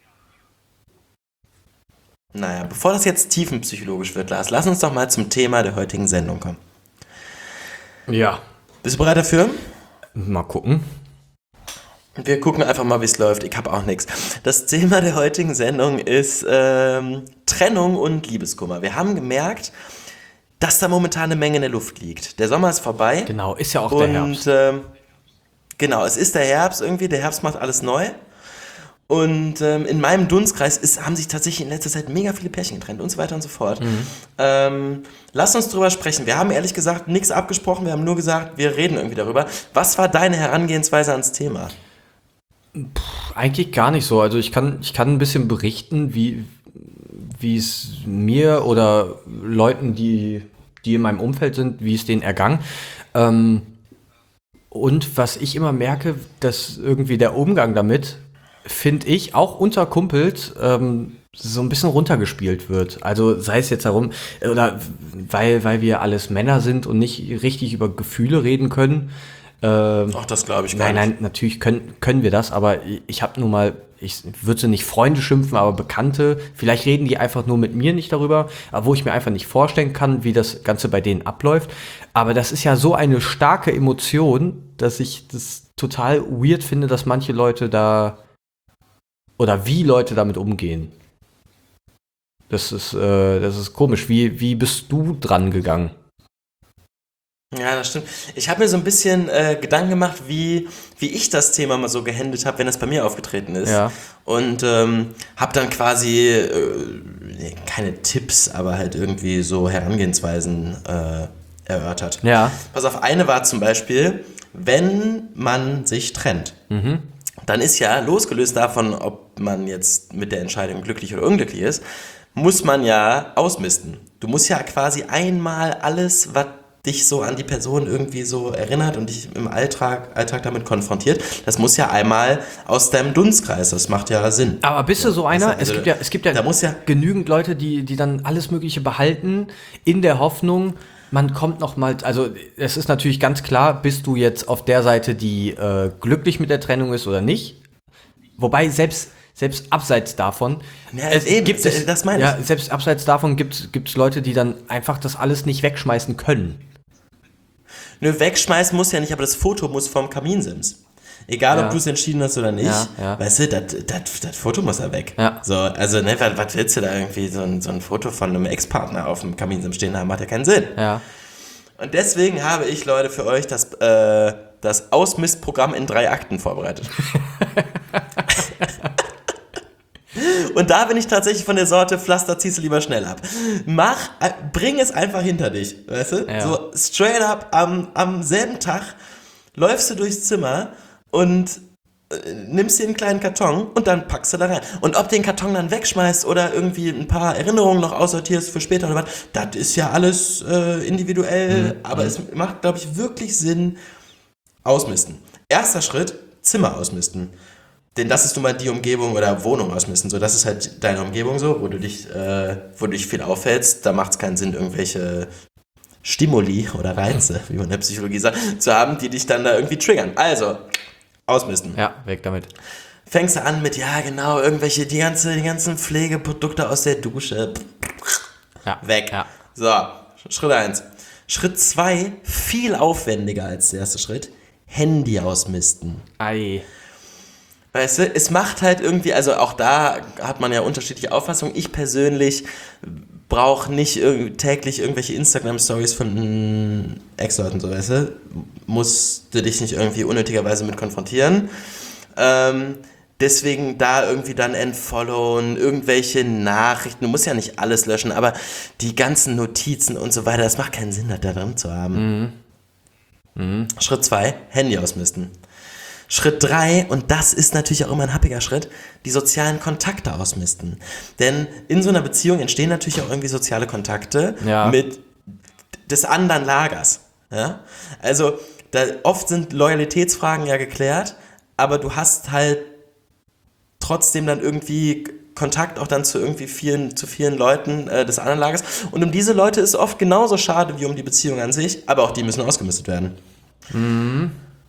C: Naja, bevor das jetzt tiefenpsychologisch wird, Lars, lass uns doch mal zum Thema der heutigen Sendung kommen.
B: Ja.
C: Bist du bereit dafür?
B: Mal gucken.
C: Wir gucken einfach mal, wie es läuft. Ich habe auch nichts. Das Thema der heutigen Sendung ist ähm, Trennung und Liebeskummer. Wir haben gemerkt, dass da momentan eine Menge in der Luft liegt. Der Sommer ist vorbei.
B: Genau, ist ja auch der Herbst.
C: Und ähm, genau, es ist der Herbst irgendwie. Der Herbst macht alles neu. Und ähm, in meinem Dunstkreis ist, haben sich tatsächlich in letzter Zeit mega viele Pärchen getrennt und so weiter und so fort.
B: Mhm.
C: Ähm, lass uns drüber sprechen. Wir haben ehrlich gesagt nichts abgesprochen. Wir haben nur gesagt, wir reden irgendwie darüber. Was war deine Herangehensweise ans Thema?
B: Eigentlich gar nicht so. Also ich kann, ich kann ein bisschen berichten, wie wie es mir oder Leuten, die, die in meinem Umfeld sind, wie es denen ergangen. Ähm, Und was ich immer merke, dass irgendwie der Umgang damit, finde ich, auch unter Kumpels ähm, so ein bisschen runtergespielt wird. Also sei es jetzt darum, oder weil, weil wir alles Männer sind und nicht richtig über Gefühle reden können. Ähm,
C: Ach, das glaube ich gar
B: nein,
C: nicht.
B: nein, natürlich können, können wir das, aber ich habe nun mal, ich würde sie nicht Freunde schimpfen, aber Bekannte. Vielleicht reden die einfach nur mit mir nicht darüber, aber wo ich mir einfach nicht vorstellen kann, wie das Ganze bei denen abläuft. Aber das ist ja so eine starke Emotion, dass ich das total weird finde, dass manche Leute da oder wie Leute damit umgehen. Das ist, äh, das ist komisch. Wie, wie bist du dran gegangen?
C: Ja, das stimmt. Ich habe mir so ein bisschen äh, Gedanken gemacht, wie, wie ich das Thema mal so gehandelt habe, wenn das bei mir aufgetreten ist.
B: Ja.
C: Und ähm, habe dann quasi, äh, nee, keine Tipps, aber halt irgendwie so Herangehensweisen äh, erörtert.
B: Ja.
C: Pass auf, eine war zum Beispiel, wenn man sich trennt,
B: Mhm.
C: dann ist ja, losgelöst davon, ob man jetzt mit der Entscheidung glücklich oder unglücklich ist, muss man ja ausmisten. Du musst ja quasi einmal alles, was dich so an die Person irgendwie so erinnert und dich im Alltag, Alltag damit konfrontiert, das muss ja einmal aus deinem Dunstkreis, das macht ja Sinn.
B: Aber bist du so einer?
C: Also,
B: es gibt ja, es gibt ja,
C: da muss ja
B: genügend Leute, die, die dann alles Mögliche behalten, in der Hoffnung, man kommt noch mal, also es ist natürlich ganz klar, bist du jetzt auf der Seite, die äh, glücklich mit der Trennung ist oder nicht. Wobei selbst, selbst abseits davon,
C: Ja, eben, das meine ich.
B: ja, selbst abseits davon gibt es Leute, die dann einfach das alles nicht wegschmeißen können.
C: Nö, wegschmeißen muss ja nicht, aber das Foto muss vom Kaminsims. Egal,
B: Ja.
C: ob du es entschieden hast oder nicht,
B: Ja, ja.
C: weißt du, das Foto muss ja weg.
B: Ja.
C: So, also, ne, was, was willst du da irgendwie so ein, so ein Foto von einem Ex-Partner auf dem Kaminsims stehen haben, hat ja keinen Sinn.
B: Ja.
C: Und deswegen habe ich, Leute, für euch das, äh, das Ausmistprogramm in drei Akten vorbereitet. Und da bin ich tatsächlich von der Sorte, Pflaster ziehst du lieber schnell ab. Mach, äh, bring es einfach hinter dich, weißt du?
B: Ja.
C: So straight up, am, am selben Tag läufst du durchs Zimmer und äh, nimmst dir einen kleinen Karton und dann packst du da rein. Und ob den Karton dann wegschmeißt oder irgendwie ein paar Erinnerungen noch aussortierst für später oder was, das ist ja alles äh, individuell, aber es macht, glaube ich, wirklich Sinn, ausmisten. Erster Schritt, Zimmer ausmisten. Denn das ist nun mal die Umgebung oder Wohnung ausmisten. So, das ist halt deine Umgebung so, wo du dich, äh, wo du dich viel aufhältst. Da macht es keinen Sinn, irgendwelche Stimuli oder Reize, wie man in der Psychologie sagt, zu haben, die dich dann da irgendwie triggern. Also, ausmisten.
B: Ja, weg damit.
C: Fängst du an mit, ja genau, irgendwelche, die, ganze, die ganzen Pflegeprodukte aus der Dusche.
B: Ja.
C: Weg.
B: Ja.
C: So, Schritt eins. Schritt zwei, viel aufwendiger als der erste Schritt, Handy ausmisten.
B: Ei.
C: Weißt du, es macht halt irgendwie, also auch da hat man ja unterschiedliche Auffassungen. Ich persönlich brauche nicht irg- täglich irgendwelche Instagram-Stories von mm, Ex-Leuten, so weißt du. Musst du dich nicht irgendwie unnötigerweise mit konfrontieren. Ähm, deswegen da irgendwie dann entfollowen, irgendwelche Nachrichten. Du musst ja nicht alles löschen, aber die ganzen Notizen und so weiter, das macht keinen Sinn, das da drin zu haben.
B: Mhm. Mhm.
C: Schritt zwei, Handy ausmisten. Schritt drei, und das ist natürlich auch immer ein happiger Schritt, die sozialen Kontakte ausmisten. Denn in so einer Beziehung entstehen natürlich auch irgendwie soziale Kontakte
B: Ja.
C: mit des anderen Lagers. Ja? Also da, oft sind Loyalitätsfragen ja geklärt, aber du hast halt trotzdem dann irgendwie Kontakt auch dann zu irgendwie vielen, zu vielen Leuten äh, des anderen Lagers. Und um diese Leute ist oft genauso schade wie um die Beziehung an sich, aber auch die müssen ausgemistet werden.
B: Mhm.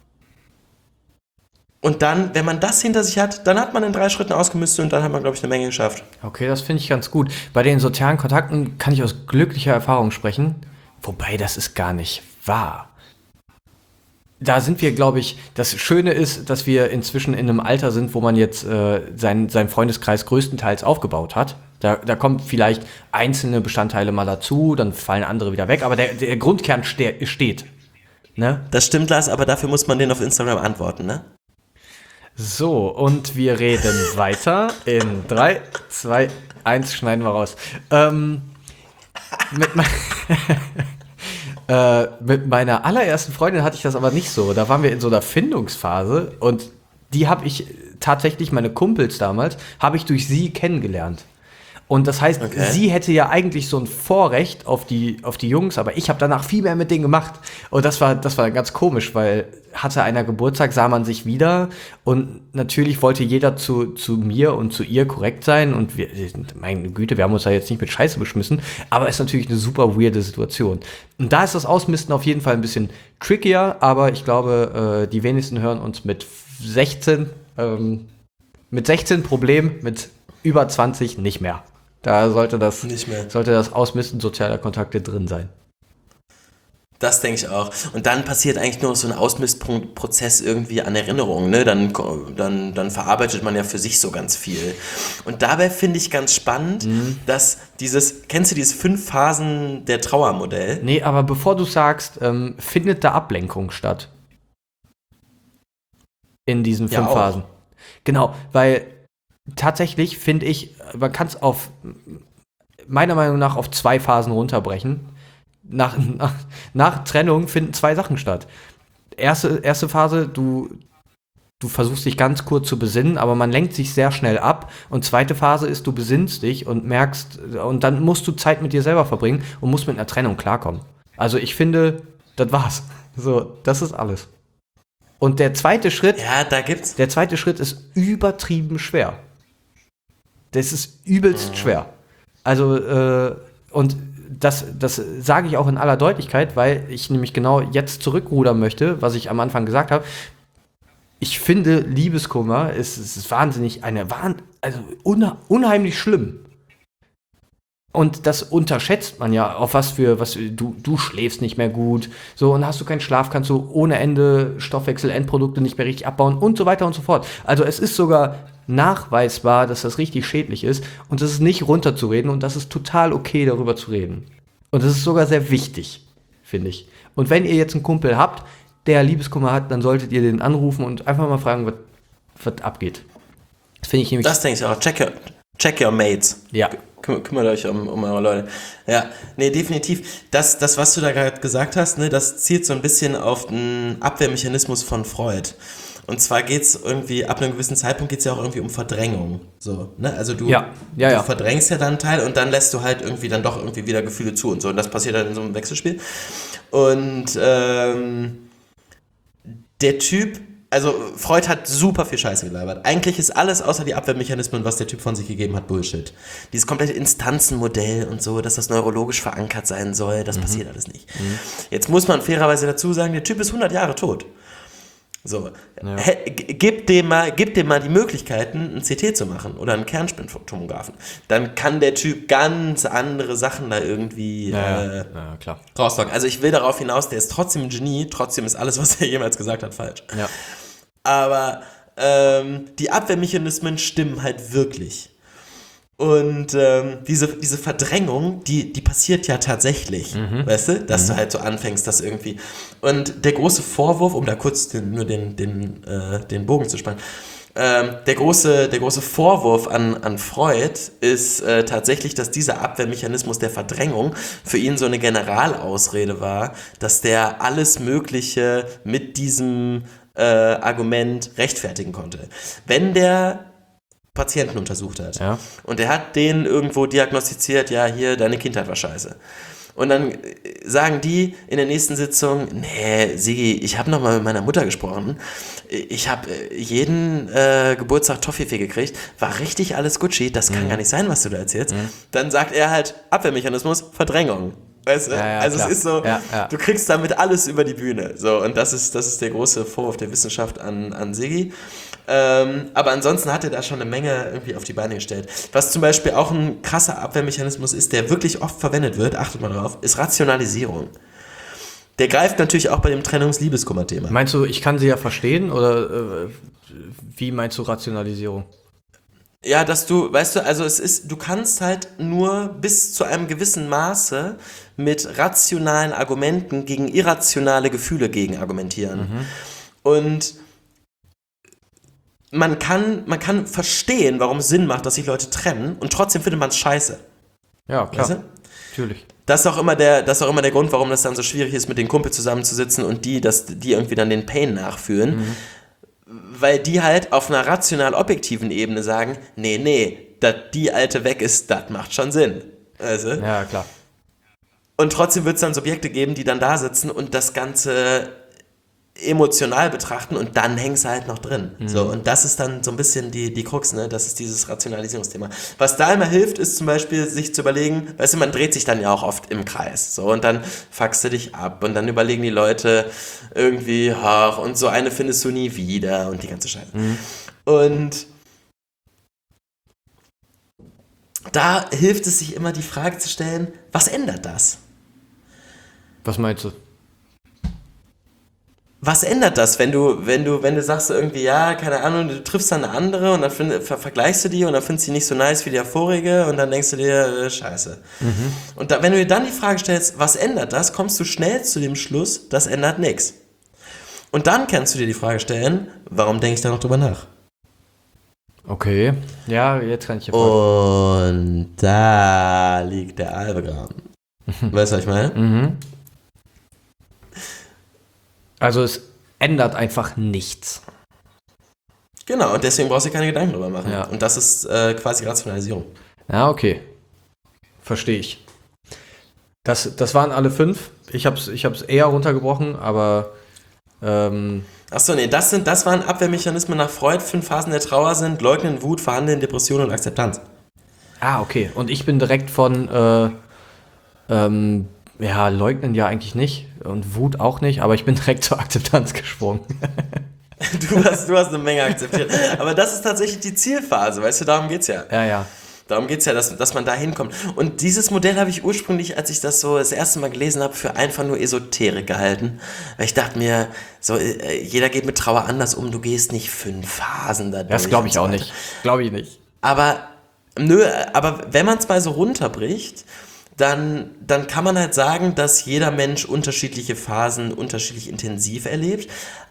C: Und dann, wenn man das hinter sich hat, dann hat man in drei Schritten ausgemistet und dann hat man, glaube ich, eine Menge geschafft.
B: Okay, das finde ich ganz gut. Bei den sozialen Kontakten kann ich aus glücklicher Erfahrung sprechen. Wobei, das ist gar nicht wahr. Da sind wir, glaube ich, das Schöne ist, dass wir inzwischen in einem Alter sind, wo man jetzt äh, seinen, seinen Freundeskreis größtenteils aufgebaut hat. Da, da kommt vielleicht einzelne Bestandteile mal dazu, dann fallen andere wieder weg, aber der, der Grundkern ste- steht. Ne?
C: Das stimmt, Lars, aber dafür muss man denen auf Instagram antworten, ne?
B: So, und wir reden weiter in drei, zwei, eins, schneiden wir raus. Ähm, mit, me- äh, mit meiner allerersten Freundin hatte ich das aber nicht so. Da waren wir in so einer Findungsphase und die habe ich tatsächlich, meine Kumpels damals, habe ich durch sie kennengelernt. Und das heißt,
C: Okay.
B: sie hätte ja eigentlich so ein Vorrecht auf die, auf die Jungs, aber ich habe danach viel mehr mit denen gemacht. Und das war, das war ganz komisch, weil hatte einer Geburtstag, sah man sich wieder und natürlich wollte jeder zu, zu mir und zu ihr korrekt sein und wir, meine Güte, wir haben uns da jetzt nicht mit Scheiße beschmissen, aber ist natürlich eine super weirde Situation. Und da ist das Ausmisten auf jeden Fall ein bisschen trickier, aber ich glaube, äh, die wenigsten hören uns mit sechzehn, ähm, mit sechzehn Problem, mit über zwanzig nicht mehr. Da sollte das,
C: Nicht mehr.
B: sollte das Ausmisten sozialer Kontakte drin sein.
C: Das denke ich auch. Und dann passiert eigentlich nur noch so ein Ausmistprozess irgendwie an Erinnerungen. Ne? Dann, dann, dann verarbeitet man ja für sich so ganz viel. Und dabei finde ich ganz spannend, mhm. dass dieses, kennst du dieses fünf Phasen der Trauermodell?
B: Nee, aber bevor du sagst, ähm, findet da Ablenkung statt? In diesen
C: Ja,
B: fünf
C: auch.
B: Phasen. Genau, weil tatsächlich finde ich, man kann es auf, meiner Meinung nach, auf zwei Phasen runterbrechen. Nach, nach, nach Trennung finden zwei Sachen statt. Erste, erste Phase, du, du versuchst dich ganz kurz zu besinnen, aber man lenkt sich sehr schnell ab. Und zweite Phase ist, du besinnst dich und merkst, und dann musst du Zeit mit dir selber verbringen und musst mit einer Trennung klarkommen. Also ich finde, das war's. So, das ist alles. Und der zweite Schritt,
C: Ja, da gibt's.
B: der zweite Schritt ist übertrieben schwer. Das ist übelst
C: Mhm.
B: schwer. Also, äh, und das, das sage ich auch in aller Deutlichkeit, weil ich nämlich genau jetzt zurückrudern möchte, was ich am Anfang gesagt habe. Ich finde, Liebeskummer ist, ist wahnsinnig, eine, also unha, unheimlich schlimm. Und das unterschätzt man ja, auf was für, was du, du schläfst nicht mehr gut, so, und hast du keinen Schlaf, kannst du ohne Ende Stoffwechselendprodukte nicht mehr richtig abbauen und so weiter und so fort. Also es ist sogar nachweisbar, dass das richtig schädlich ist und das ist nicht runterzureden und das ist total okay, darüber zu reden. Und das ist sogar sehr wichtig, finde ich. Und wenn ihr jetzt einen Kumpel habt, der Liebeskummer hat, dann solltet ihr den anrufen und einfach mal fragen, was, was abgeht. Das finde ich nämlich...
C: Das denke ich auch. Check your, check your mates.
B: Ja.
C: Küm- Kümmert euch um, um eure Leute. Ja, nee, definitiv. Das, das was du da gerade gesagt hast, ne, das zielt so ein bisschen auf den Abwehrmechanismus von Freud. Und zwar geht's irgendwie, ab einem gewissen Zeitpunkt geht's ja auch irgendwie um Verdrängung. So, ne? Also du,
B: Ja, ja,
C: du
B: ja.
C: verdrängst ja dann einen Teil und dann lässt du halt irgendwie dann doch irgendwie wieder Gefühle zu und so. Und das passiert dann in so einem Wechselspiel. Und ähm, der Typ, also Freud hat super viel Scheiße gelabert. Eigentlich ist alles außer die Abwehrmechanismen, was der Typ von sich gegeben hat, Bullshit. Dieses komplette Instanzenmodell und so, dass das neurologisch verankert sein soll, das passiert alles nicht. Jetzt muss man fairerweise dazu sagen, der Typ ist hundert Jahre tot. So,
B: Ja.
C: He- g- gib dem mal, gib dem mal die Möglichkeiten, ein C T zu machen oder einen Kernspintomographen. Dann kann der Typ ganz andere Sachen da irgendwie äh,
B: ja, klar.
C: rauslocken. Also ich will darauf hinaus, der ist trotzdem ein Genie, trotzdem ist alles, was er jemals gesagt hat, falsch.
B: Ja.
C: Aber ähm, die Abwehrmechanismen stimmen halt wirklich. Und ähm, diese, diese Verdrängung, die, die passiert ja tatsächlich, weißt du? Dass du halt so anfängst, das irgendwie... Und der große Vorwurf, um da kurz den, nur den, den, äh, den Bogen zu spannen, ähm, der, große, der große Vorwurf an, an Freud ist äh, tatsächlich, dass dieser Abwehrmechanismus der Verdrängung für ihn so eine Generalausrede war, dass der alles Mögliche mit diesem äh, Argument rechtfertigen konnte. Wenn der Patienten untersucht hat.
B: Ja.
C: Und er hat denen irgendwo diagnostiziert, ja, hier, deine Kindheit war scheiße. Und dann sagen die in der nächsten Sitzung, nee, Sigi, ich habe nochmal mit meiner Mutter gesprochen. Ich habe jeden äh, Geburtstag Toffifee gekriegt. War richtig alles Gucci. Das kann
B: Mhm.
C: gar nicht sein, was du da erzählst. Mhm. Dann sagt er halt, Abwehrmechanismus, Verdrängung. Weißt du?
B: Ja, ja,
C: also
B: klar.
C: es ist so,
B: Ja, ja.
C: du kriegst damit alles über die Bühne. So, und das ist, das ist der große Vorwurf der Wissenschaft an, an Sigi. Ähm, aber ansonsten hat er da schon eine Menge irgendwie auf die Beine gestellt. Was zum Beispiel auch ein krasser Abwehrmechanismus ist, der wirklich oft verwendet wird, achtet mal drauf, ist Rationalisierung. Der greift natürlich auch bei dem Trennungs-Liebeskummer-Thema.
B: Meinst du, ich kann sie ja verstehen oder äh, wie meinst du Rationalisierung?
C: Ja, dass du, weißt du, also es ist, du kannst halt nur bis zu einem gewissen Maße mit rationalen Argumenten gegen irrationale Gefühle gegen argumentieren.
B: Mhm.
C: Und man kann, man kann verstehen, warum es Sinn macht, dass sich Leute trennen und trotzdem findet man es scheiße.
B: Ja, klar.
C: Weißt du?
B: Natürlich.
C: Das ist auch immer der, das ist auch immer der Grund, warum das dann so schwierig ist, mit den Kumpels zusammenzusitzen und die, dass die irgendwie dann den Pain nachfühlen. Mhm. Weil die halt auf einer rational-objektiven Ebene sagen, nee, nee, dass die alte weg ist, das macht schon Sinn. Also,
B: Ja, klar.
C: und trotzdem wird es dann Subjekte geben, die dann da sitzen und das Ganze emotional betrachten und dann hängst du halt noch drin. Mhm. So, und das ist dann so ein bisschen die, die Krux, ne? Das ist dieses Rationalisierungsthema. Was da immer hilft, ist zum Beispiel, sich zu überlegen, weißt du, man dreht sich dann ja auch oft im Kreis. So, und dann fuckst du dich ab und dann überlegen die Leute irgendwie, ach, und so eine findest du nie wieder und die ganze Scheiße. Mhm. Und da hilft es sich immer, die Frage zu stellen, was ändert das?
B: Was meinst du?
C: Was ändert das, wenn du, wenn du, wenn du sagst irgendwie, ja, keine Ahnung, du triffst dann eine andere und dann find, ver- vergleichst du die und dann findest du die nicht so nice wie die vorige und dann denkst du dir, äh, scheiße. Mhm. Und da, wenn du dir dann die Frage stellst, was ändert das, kommst du schnell zu dem Schluss, das ändert nichts. Und dann kannst du dir die Frage stellen, warum denke ich da noch drüber nach?
B: Okay. Ja, jetzt kann ich hier folgen.
C: Und da liegt der Aal begraben. Weißt du, was ich meine?
B: Mhm. Also es ändert einfach nichts.
C: Genau, und deswegen brauchst du dir keine Gedanken drüber machen.
B: Ja.
C: Und das ist äh, quasi Rationalisierung.
B: Ja, okay. Verstehe ich. Das, das waren alle fünf. Ich habe es ich hab's eher runtergebrochen, aber ähm,
C: Achso, nee, das, sind, das waren Abwehrmechanismen nach Freud. Fünf Phasen der Trauer sind Leugnen, Wut, Verhandeln, Depression und Akzeptanz.
B: Ah, okay. Und ich bin direkt von äh, ähm, ja, leugnen ja eigentlich nicht und Wut auch nicht, aber ich bin direkt zur Akzeptanz gesprungen.
C: Du hast, du hast eine Menge akzeptiert. Aber das ist tatsächlich die Zielphase, weißt du, darum geht's ja.
B: Ja, ja.
C: Darum geht's ja, dass, dass man da hinkommt. Und dieses Modell habe ich ursprünglich, als ich das so das erste Mal gelesen habe, für einfach nur Esoterik gehalten. Weil ich dachte mir, so, äh, jeder geht mit Trauer anders um, du gehst nicht fünf Phasen da durch.
B: Das glaube
C: und
B: ich
C: so
B: auch
C: weiter.
B: nicht. Glaube ich nicht.
C: Aber, nö, aber wenn man es mal so runterbricht, dann, dann kann man halt sagen, dass jeder Mensch unterschiedliche Phasen unterschiedlich intensiv erlebt,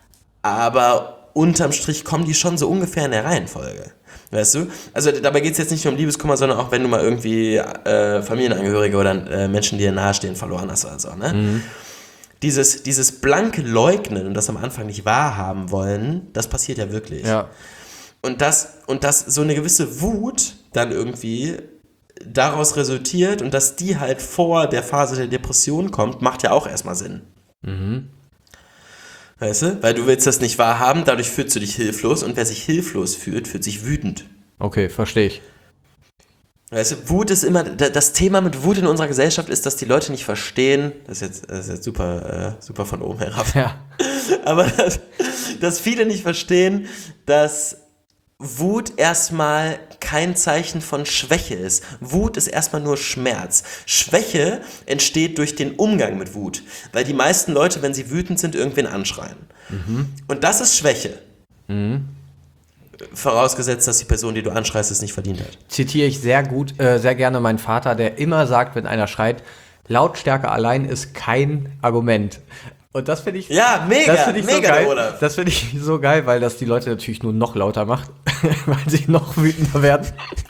C: aber unterm Strich kommen die schon so ungefähr in der Reihenfolge. Weißt du? Also dabei geht es jetzt nicht nur um Liebeskummer, sondern auch wenn du mal irgendwie äh, Familienangehörige oder äh, Menschen, die dir nahestehen, verloren hast oder so. Ne? Mhm. Dieses, dieses blanke Leugnen und das am Anfang nicht wahrhaben wollen, das passiert ja wirklich.
B: Ja.
C: Und das, und das so eine gewisse Wut dann irgendwie daraus resultiert und dass die halt vor der Phase der Depression kommt, macht ja auch erstmal Sinn.
B: Mhm.
C: Weißt du? Weil du willst das nicht wahrhaben, dadurch fühlst du dich hilflos und wer sich hilflos fühlt, fühlt sich wütend.
B: Okay, verstehe ich.
C: Weißt du, Wut ist immer, das Thema mit Wut in unserer Gesellschaft ist, dass die Leute nicht verstehen, das ist jetzt, das ist jetzt super, äh, super von oben herab,
B: Ja.
C: aber dass, dass viele nicht verstehen, dass Wut erstmal kein Zeichen von Schwäche ist. Wut ist erstmal nur Schmerz. Schwäche entsteht durch den Umgang mit Wut, weil die meisten Leute, wenn sie wütend sind, irgendwen anschreien. Mhm. Und das ist Schwäche. Mhm. Vorausgesetzt, dass die Person, die du anschreist, es nicht verdient hat.
B: Zitiere ich sehr gut, äh, sehr gerne meinen Vater, der immer sagt, wenn einer schreit, Lautstärke allein ist kein Argument. Und das finde ich,
C: ja, mega,
B: das find ich
C: mega,
B: so geil.
C: Olaf.
B: Das finde ich so geil, weil das die Leute natürlich nur noch lauter macht, weil sie noch wütender werden.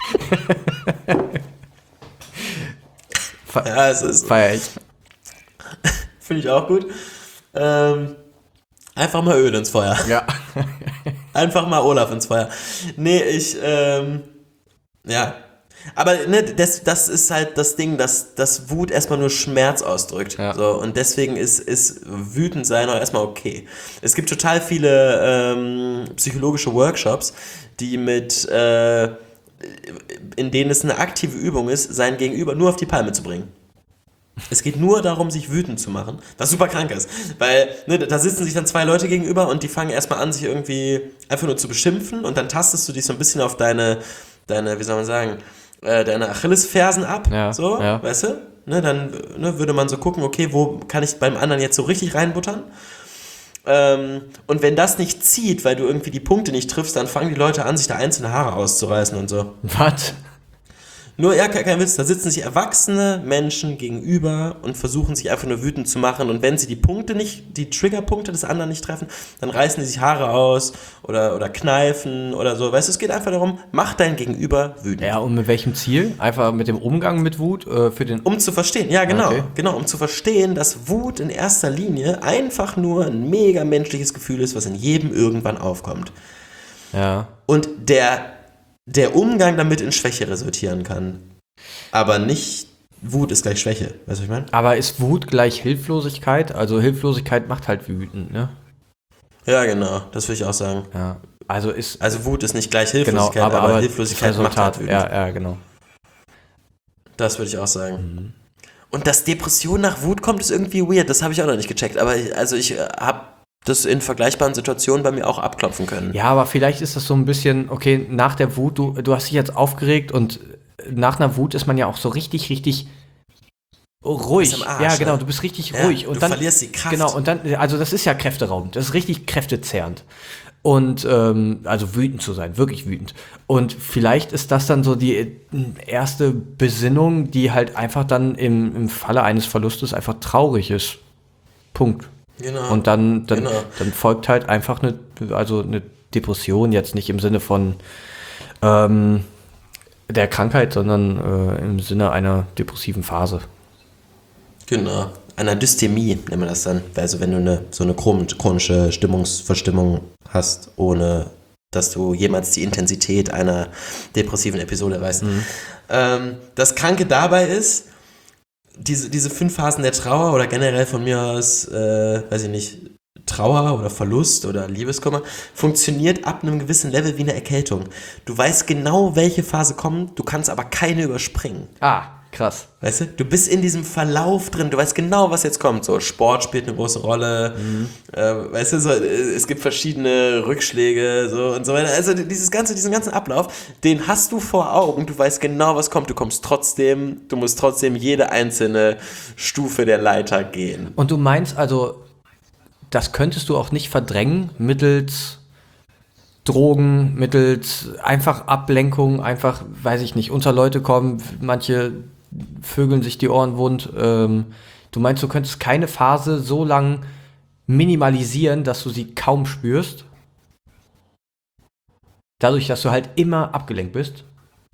B: Fe-
C: Ja, es ist.
B: Feier ich.
C: Finde ich auch gut. Ähm, einfach mal Öl ins Feuer.
B: Ja.
C: Einfach mal Olaf ins Feuer. Nee, ich, ähm, ja. Aber ne, das, das ist halt das Ding, dass, dass Wut erstmal nur Schmerz ausdrückt.
B: Ja.
C: So, und deswegen ist, ist wütend sein auch erstmal okay. Es gibt total viele ähm, psychologische Workshops, die mit, äh, in denen es eine aktive Übung ist, sein Gegenüber nur auf die Palme zu bringen. Es geht nur darum, sich wütend zu machen, was super krank ist. Weil ne, da sitzen sich dann zwei Leute gegenüber und die fangen erstmal an, sich irgendwie einfach nur zu beschimpfen und dann tastest du dich so ein bisschen auf deine, deine wie soll man sagen, äh, deine Achillesfersen ab.
B: Ja,
C: so,
B: ja.
C: weißt du? Ne, dann ne, würde man so gucken, okay, wo kann ich beim anderen jetzt so richtig reinbuttern? Ähm, und wenn das nicht zieht, weil du irgendwie die Punkte nicht triffst, dann fangen die Leute an, sich da einzelne Haare auszureißen und so.
B: Was?
C: Nur, ja, kein, kein Witz, da sitzen sich erwachsene Menschen gegenüber und versuchen sich einfach nur wütend zu machen und wenn sie die Punkte nicht, die Triggerpunkte des anderen nicht treffen, dann reißen die sich Haare aus oder, oder kneifen oder so. Weißt du, es geht einfach darum, mach dein Gegenüber wütend.
B: Ja, und mit welchem Ziel? Einfach mit dem Umgang mit Wut äh, für den...
C: Um zu verstehen, ja genau,
B: Okay.
C: genau, um zu verstehen, dass Wut in erster Linie einfach nur ein mega menschliches Gefühl ist, was in jedem irgendwann aufkommt.
B: Ja.
C: Und der der Umgang damit in Schwäche resultieren kann. Aber nicht Wut ist gleich Schwäche. Weißt du, was ich meine?
B: Aber ist Wut gleich Hilflosigkeit? Also Hilflosigkeit macht halt wütend, ne?
C: Ja, genau. Das würde ich auch sagen.
B: Ja. Also ist.
C: Also Wut ist nicht gleich
B: Genau,
C: Hilflosigkeit,
B: aber,
C: aber,
B: aber
C: Hilflosigkeit macht
B: Resultat,
C: halt wütend.
B: ja, ja, genau.
C: Das würde ich auch sagen. Mhm. Und dass Depression nach Wut kommt, ist irgendwie weird. Das habe ich auch noch nicht gecheckt. Aber ich, also ich habe das in vergleichbaren Situationen bei mir auch abklopfen können.
B: Ja, aber vielleicht ist das so ein bisschen, okay, nach der Wut, du, du hast dich jetzt aufgeregt und nach einer Wut ist man ja auch so richtig, richtig ruhig.
C: Du bist im Arsch,
B: ja, genau,
C: ne?
B: du bist richtig
C: Ja,
B: ruhig. Und
C: du
B: dann,
C: verlierst die Kraft.
B: Genau, und dann, also das ist ja kräfteraubend, das ist richtig kräftezehrend. Und, ähm, also wütend zu sein, wirklich wütend. Und vielleicht ist das dann so die erste Besinnung, die halt einfach dann im, im Falle eines Verlustes einfach traurig ist. Punkt.
C: Genau.
B: Und dann, dann,
C: Genau.
B: dann folgt halt einfach eine, also eine Depression, jetzt nicht im Sinne von ähm, der Krankheit, sondern äh, im Sinne einer depressiven Phase.
C: Genau. Einer Dysthemie nennt man das dann. Also wenn du eine, so eine chronische Stimmungsverstimmung hast, ohne dass du jemals die Intensität einer depressiven Episode weißt. Mhm. Ähm, das Kranke dabei ist, diese, diese fünf Phasen der Trauer oder generell von mir aus, äh, weiß ich nicht, Trauer oder Verlust oder Liebeskummer, funktioniert ab einem gewissen Level wie eine Erkältung. Du weißt genau, welche Phase kommt, du kannst aber keine überspringen.
B: Ah, krass.
C: Weißt du, du bist in diesem Verlauf drin, du weißt genau, was jetzt kommt. So, Sport spielt eine große Rolle, mhm. äh, weißt du, so, es gibt verschiedene Rückschläge so und so weiter. Also dieses ganze, diesen ganzen Ablauf, den hast du vor Augen, du weißt genau, was kommt, du kommst trotzdem, du musst trotzdem jede einzelne Stufe der Leiter gehen.
B: Und du meinst also, das könntest du auch nicht verdrängen mittels Drogen, mittels einfach Ablenkung, einfach, weiß ich nicht, unter Leute kommen, manche vögeln sich die Ohren wund. Ähm, du meinst, du könntest keine Phase so lang minimalisieren, dass du sie kaum spürst? Dadurch, dass du halt immer abgelenkt bist?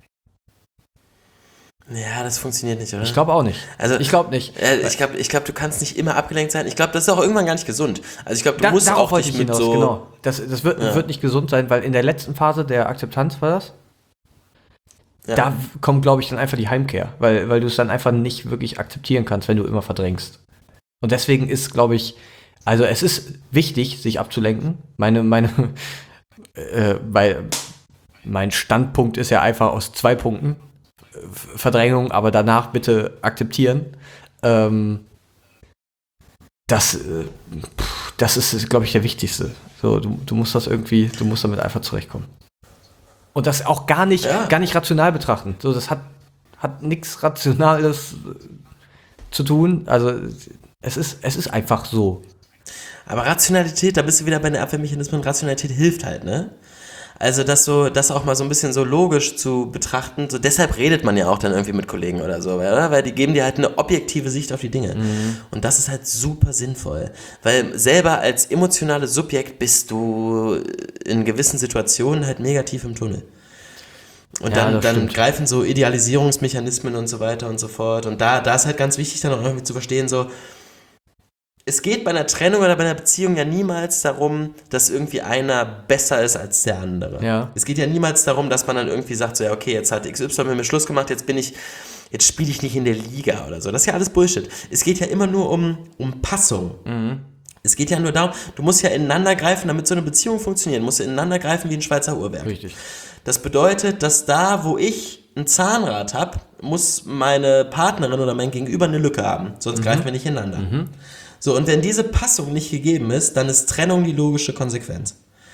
C: Ja, das funktioniert nicht, oder?
B: Ich glaube auch nicht.
C: Also,
B: ich glaube nicht.
C: Äh, ich glaube, ich glaub, du kannst nicht immer abgelenkt sein. Ich glaube, das ist auch irgendwann gar nicht gesund. Also ich glaube, du
B: Da,
C: musst
B: darauf
C: auch
B: wollte
C: dich
B: ich
C: mit
B: hinaus,
C: so...
B: genau. Das, das wird,
C: Ja.
B: wird nicht gesund sein, weil in der letzten Phase der Akzeptanz war das,
C: Ja.
B: da kommt, glaube ich, dann einfach die Heimkehr, weil, weil du es dann einfach nicht wirklich akzeptieren kannst, wenn du immer verdrängst. Und deswegen ist, glaube ich, also es ist wichtig, sich abzulenken. Meine, meine, äh, weil mein Standpunkt ist ja einfach aus zwei Punkten. Verdrängung, aber danach bitte akzeptieren. Ähm, das, äh, pff, das ist, glaube ich, der wichtigste. So, du, du musst das irgendwie, du musst damit einfach zurechtkommen. Und das auch gar nicht,
C: Ja.
B: gar nicht rational betrachten. So, das hat, hat nichts Rationales zu tun. Also es ist, es ist einfach so.
C: Aber Rationalität, da bist du wieder bei den Abwehrmechanismen. Rationalität hilft halt, ne? Also das so, das auch mal so ein bisschen so logisch zu betrachten. So deshalb redet man ja auch dann irgendwie mit Kollegen oder so, oder? Weil die geben dir halt eine objektive Sicht auf die Dinge. Mhm. Und das ist halt super sinnvoll. Weil selber als emotionales Subjekt bist du in gewissen Situationen halt negativ im Tunnel. Und
B: Ja,
C: dann,
B: das
C: dann
B: stimmt.
C: greifen so Idealisierungsmechanismen und so weiter und so fort. Und da, da ist halt ganz wichtig, dann auch irgendwie zu verstehen, so, es geht bei einer Trennung oder bei einer Beziehung ja niemals darum, dass irgendwie einer besser ist als der andere.
B: Ja.
C: Es geht ja niemals darum, dass man dann irgendwie sagt, so, ja, okay, jetzt hat X Y mit mir Schluss gemacht, jetzt bin ich, jetzt spiele ich nicht in der Liga oder so. Das ist ja alles Bullshit. Es geht ja immer nur um, um Passung.
B: Mhm.
C: Es geht ja nur darum, du musst ja ineinander greifen, damit so eine Beziehung funktioniert. Du musst ineinander greifen wie ein Schweizer Uhrwerk.
B: Richtig.
C: Das bedeutet, dass da, wo ich ein Zahnrad habe, muss meine Partnerin oder mein Gegenüber eine Lücke haben. Sonst mhm. greifen wir nicht ineinander. Mhm. So, und wenn diese Passung nicht gegeben ist, dann ist Trennung die logische Konsequenz.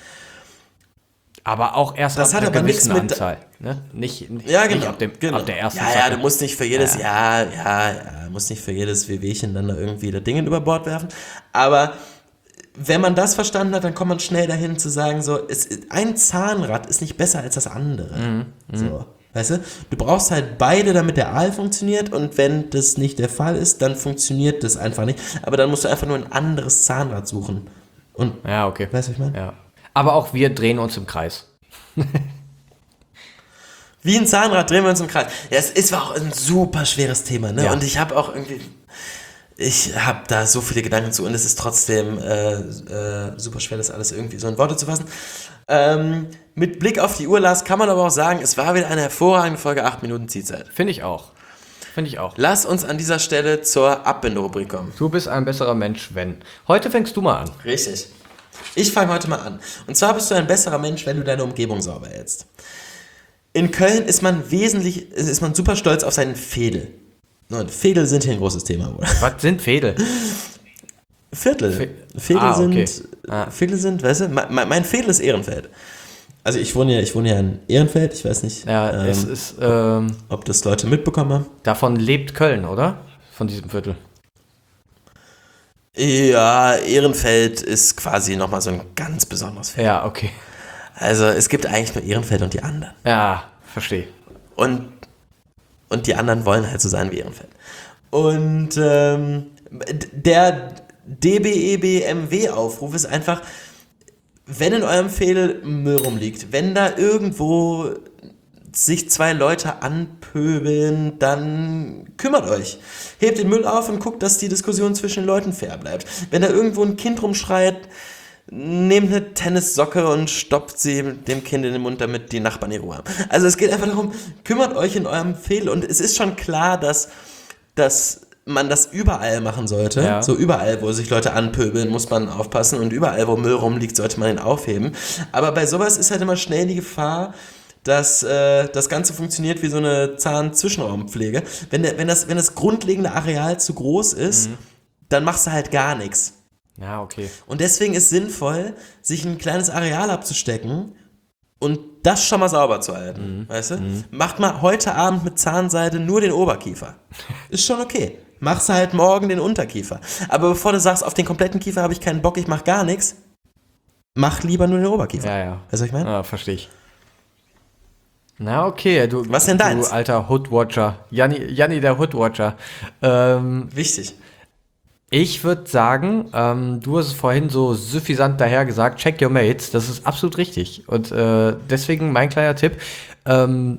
B: Aber auch erst
C: Das
B: ab
C: hat
B: einer
C: aber
B: gewissen
C: nichts mit-
B: Anzahl. Ne? Nicht, nicht,
C: Ja, genau.
B: nicht ab, dem,
C: genau.
B: ab der ersten
C: Ja, ja,
B: Zacke.
C: du musst nicht für jedes,
B: Ja,
C: ja, ja, ja, musst nicht für jedes Wehwehchen dann da irgendwie das Ding über Bord werfen. Aber wenn man das verstanden hat, dann kommt man schnell dahin zu sagen, so, es, ein Zahnrad ist nicht besser als das andere.
B: Mhm,
C: So, weißt du? Du brauchst halt beide, damit der Aal funktioniert, und wenn das nicht der Fall ist, dann funktioniert das einfach nicht. Aber dann musst du einfach nur ein anderes Zahnrad suchen. Und,
B: Ja, okay.
C: weißt du, was ich meine?
B: Ja. Aber auch wir drehen uns im Kreis.
C: Wie ein Zahnrad drehen wir uns im Kreis. Ja, es ist war auch ein super schweres Thema, ne?
B: Ja.
C: Und ich habe auch irgendwie, ich habe da so viele Gedanken zu und es ist trotzdem äh, äh, super schwer, das alles irgendwie so in Worte zu fassen. Ähm, mit Blick auf die Uhr, Lars, kann man aber auch sagen, es war wieder eine hervorragende Folge, acht Minuten Zielzeit.
B: Finde ich auch. Finde ich auch.
C: Lass uns an dieser Stelle zur Abbinderubrik kommen.
B: Du bist ein besserer Mensch, wenn. Heute fängst du mal an.
C: Richtig. Ich fange heute mal an. Und zwar bist du ein besserer Mensch, wenn du deine Umgebung sauber hältst. In Köln ist man wesentlich, ist man super stolz auf seinen Veedel. Und Veedel sind hier ein großes Thema, oder?
B: Was sind Veedel?
C: Viertel.
B: Fe-
C: Veedel
B: ah,
C: sind,
B: okay. Ah.
C: Veedel sind, weißt du, mein, mein Veedel ist Ehrenfeld. Also ich wohne ja, ich wohne ja in Ehrenfeld, ich weiß nicht,
B: Ja,
C: ähm,
B: es ist, ähm,
C: ob das Leute mitbekommen haben.
B: davon lebt Köln, oder? Von diesem Viertel.
C: Ja, Ehrenfeld ist quasi nochmal so ein ganz besonderes Feld.
B: Ja, okay.
C: Also es gibt eigentlich nur Ehrenfeld und die anderen.
B: Ja, verstehe.
C: Und, und die anderen wollen halt so sein wie Ehrenfeld. Und ähm, der D B E B M W-Aufruf ist einfach, wenn in eurem Veedel Müll rumliegt, wenn da irgendwo sich zwei Leute anpöbeln, dann kümmert euch. Hebt den Müll auf und guckt, dass die Diskussion zwischen den Leuten fair bleibt. Wenn da irgendwo ein Kind rumschreit, nehmt eine Tennissocke und stopft sie dem Kind in den Mund, damit die Nachbarn ihre Ruhe haben. Also es geht einfach darum, kümmert euch in eurem Veedel. Und es ist schon klar, dass, dass man das überall machen sollte.
B: Ja.
C: So überall, wo sich Leute anpöbeln, muss man aufpassen. Und überall, wo Müll rumliegt, sollte man ihn aufheben. Aber bei sowas ist halt immer schnell die Gefahr, dass äh, das Ganze funktioniert wie so eine Zahnzwischenraumpflege. Wenn, der, wenn, das, wenn das grundlegende Areal zu groß ist, mhm. dann machst du halt gar nichts.
B: Ja, okay.
C: Und deswegen ist sinnvoll, sich ein kleines Areal abzustecken und das schon mal sauber zu halten. Mhm. Weißt du? Mhm. Macht mal heute Abend mit Zahnseide nur den Oberkiefer. Ist schon okay. Machst du halt morgen den Unterkiefer. Aber bevor du sagst, auf den kompletten Kiefer habe ich keinen Bock, ich mach gar nichts, mach lieber nur den Oberkiefer.
B: Ja, ja.
C: Weißt du, was ich meine?
B: Ja, verstehe ich. Na, okay. Du,
C: Was denn deins?
B: Du alter Hoodwatcher. Janni, Janni der Hoodwatcher. Ähm,
C: Wichtig.
B: Ich würde sagen, ähm, du hast es vorhin so suffisant daher gesagt, check your mates, das ist absolut richtig. Und äh, deswegen mein kleiner Tipp, ähm,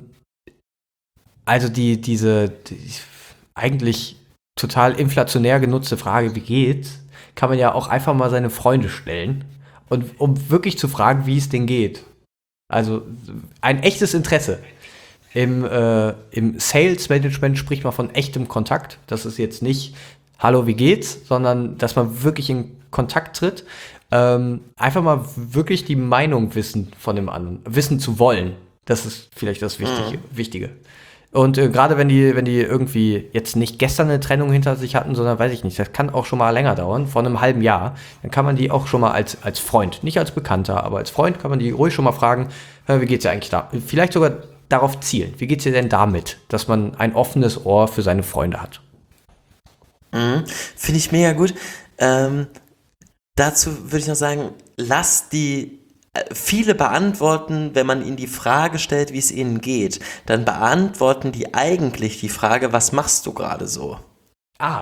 B: also die, diese die eigentlich total inflationär genutzte Frage, wie geht's, kann man ja auch einfach mal seine Freunde stellen. Und um wirklich zu fragen, wie es denen geht. Also ein echtes Interesse. Im, äh, im Sales Management spricht man von echtem Kontakt. Das ist jetzt nicht hallo, wie geht's, sondern dass man wirklich in Kontakt tritt, ähm, einfach mal wirklich die Meinung wissen von dem anderen, wissen zu wollen. Das ist vielleicht das Wichtige. Mhm. Wichtige. Und äh, gerade wenn die, wenn die irgendwie jetzt nicht gestern eine Trennung hinter sich hatten, sondern weiß ich nicht, das kann auch schon mal länger dauern, vor einem halben Jahr, dann kann man die auch schon mal als, als Freund, nicht als Bekannter, aber als Freund kann man die ruhig schon mal fragen, wie geht's dir eigentlich da? Vielleicht sogar darauf zielen, wie geht's dir denn damit, dass man ein offenes Ohr für seine Freunde hat?
C: Mhm. Finde ich mega gut. Ähm, dazu würde ich noch sagen, lass die äh, viele beantworten, wenn man ihnen die Frage stellt, wie es ihnen geht, dann beantworten die eigentlich die Frage, was machst du gerade so?
B: Ah.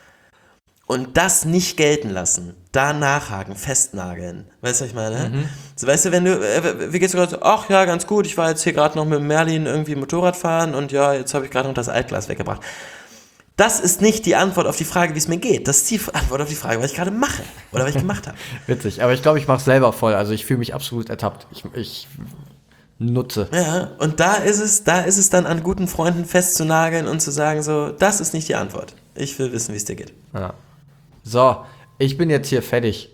C: Und das nicht gelten lassen, da nachhaken, festnageln. Weißt du, was ich meine?
B: Mhm.
C: So, weißt du, wenn du, äh, wie geht's dir gerade? Ach ja, ganz gut, ich war jetzt hier gerade noch mit Merlin irgendwie Motorrad fahren und ja, jetzt habe ich gerade noch das Altglas weggebracht. Das ist nicht die Antwort auf die Frage, wie es mir geht. Das ist die Antwort auf die Frage, was ich gerade mache oder was ich gemacht habe.
B: Witzig, aber ich glaube, ich mache es selber voll. Also ich fühle mich absolut ertappt. Ich, ich nutze.
C: Ja, und da ist es, da ist es dann an guten Freunden festzunageln und zu sagen so, das ist nicht die Antwort. Ich will wissen, wie es dir geht.
B: Ja. So, ich bin jetzt hier fertig.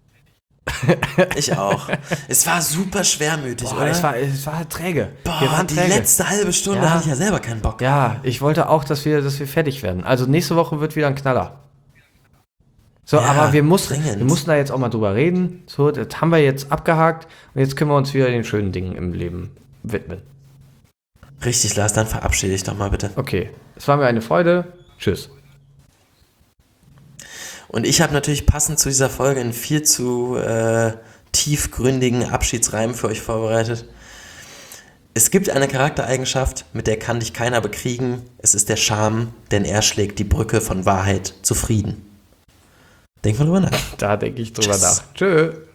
C: Ich auch. Es war super schwermütig,
B: Boah,
C: oder?
B: es war, es war träge.
C: Boah,
B: wir waren
C: die
B: träge.
C: letzte halbe Stunde
B: Ja.
C: hatte ich ja selber keinen Bock.
B: Ja, ich wollte auch, dass wir, dass wir fertig werden. Also nächste Woche wird wieder ein Knaller. So,
C: Ja,
B: aber wir mussten,
C: dringend.
B: wir mussten da jetzt auch mal drüber reden. So, das haben wir jetzt abgehakt und jetzt können wir uns wieder den schönen Dingen im Leben widmen.
C: Richtig, Lars, dann verabschiede dich doch mal bitte.
B: Okay, es war mir eine Freude. Tschüss.
C: Und ich habe natürlich passend zu dieser Folge einen viel zu äh, tiefgründigen Abschiedsreim für euch vorbereitet. Es gibt eine Charaktereigenschaft, mit der kann dich keiner bekriegen. Es ist der Charme, denn er schlägt die Brücke von Wahrheit zu Frieden. Denk mal drüber nach.
B: Da denke ich drüber
C: Tschüss.
B: nach. Tschö.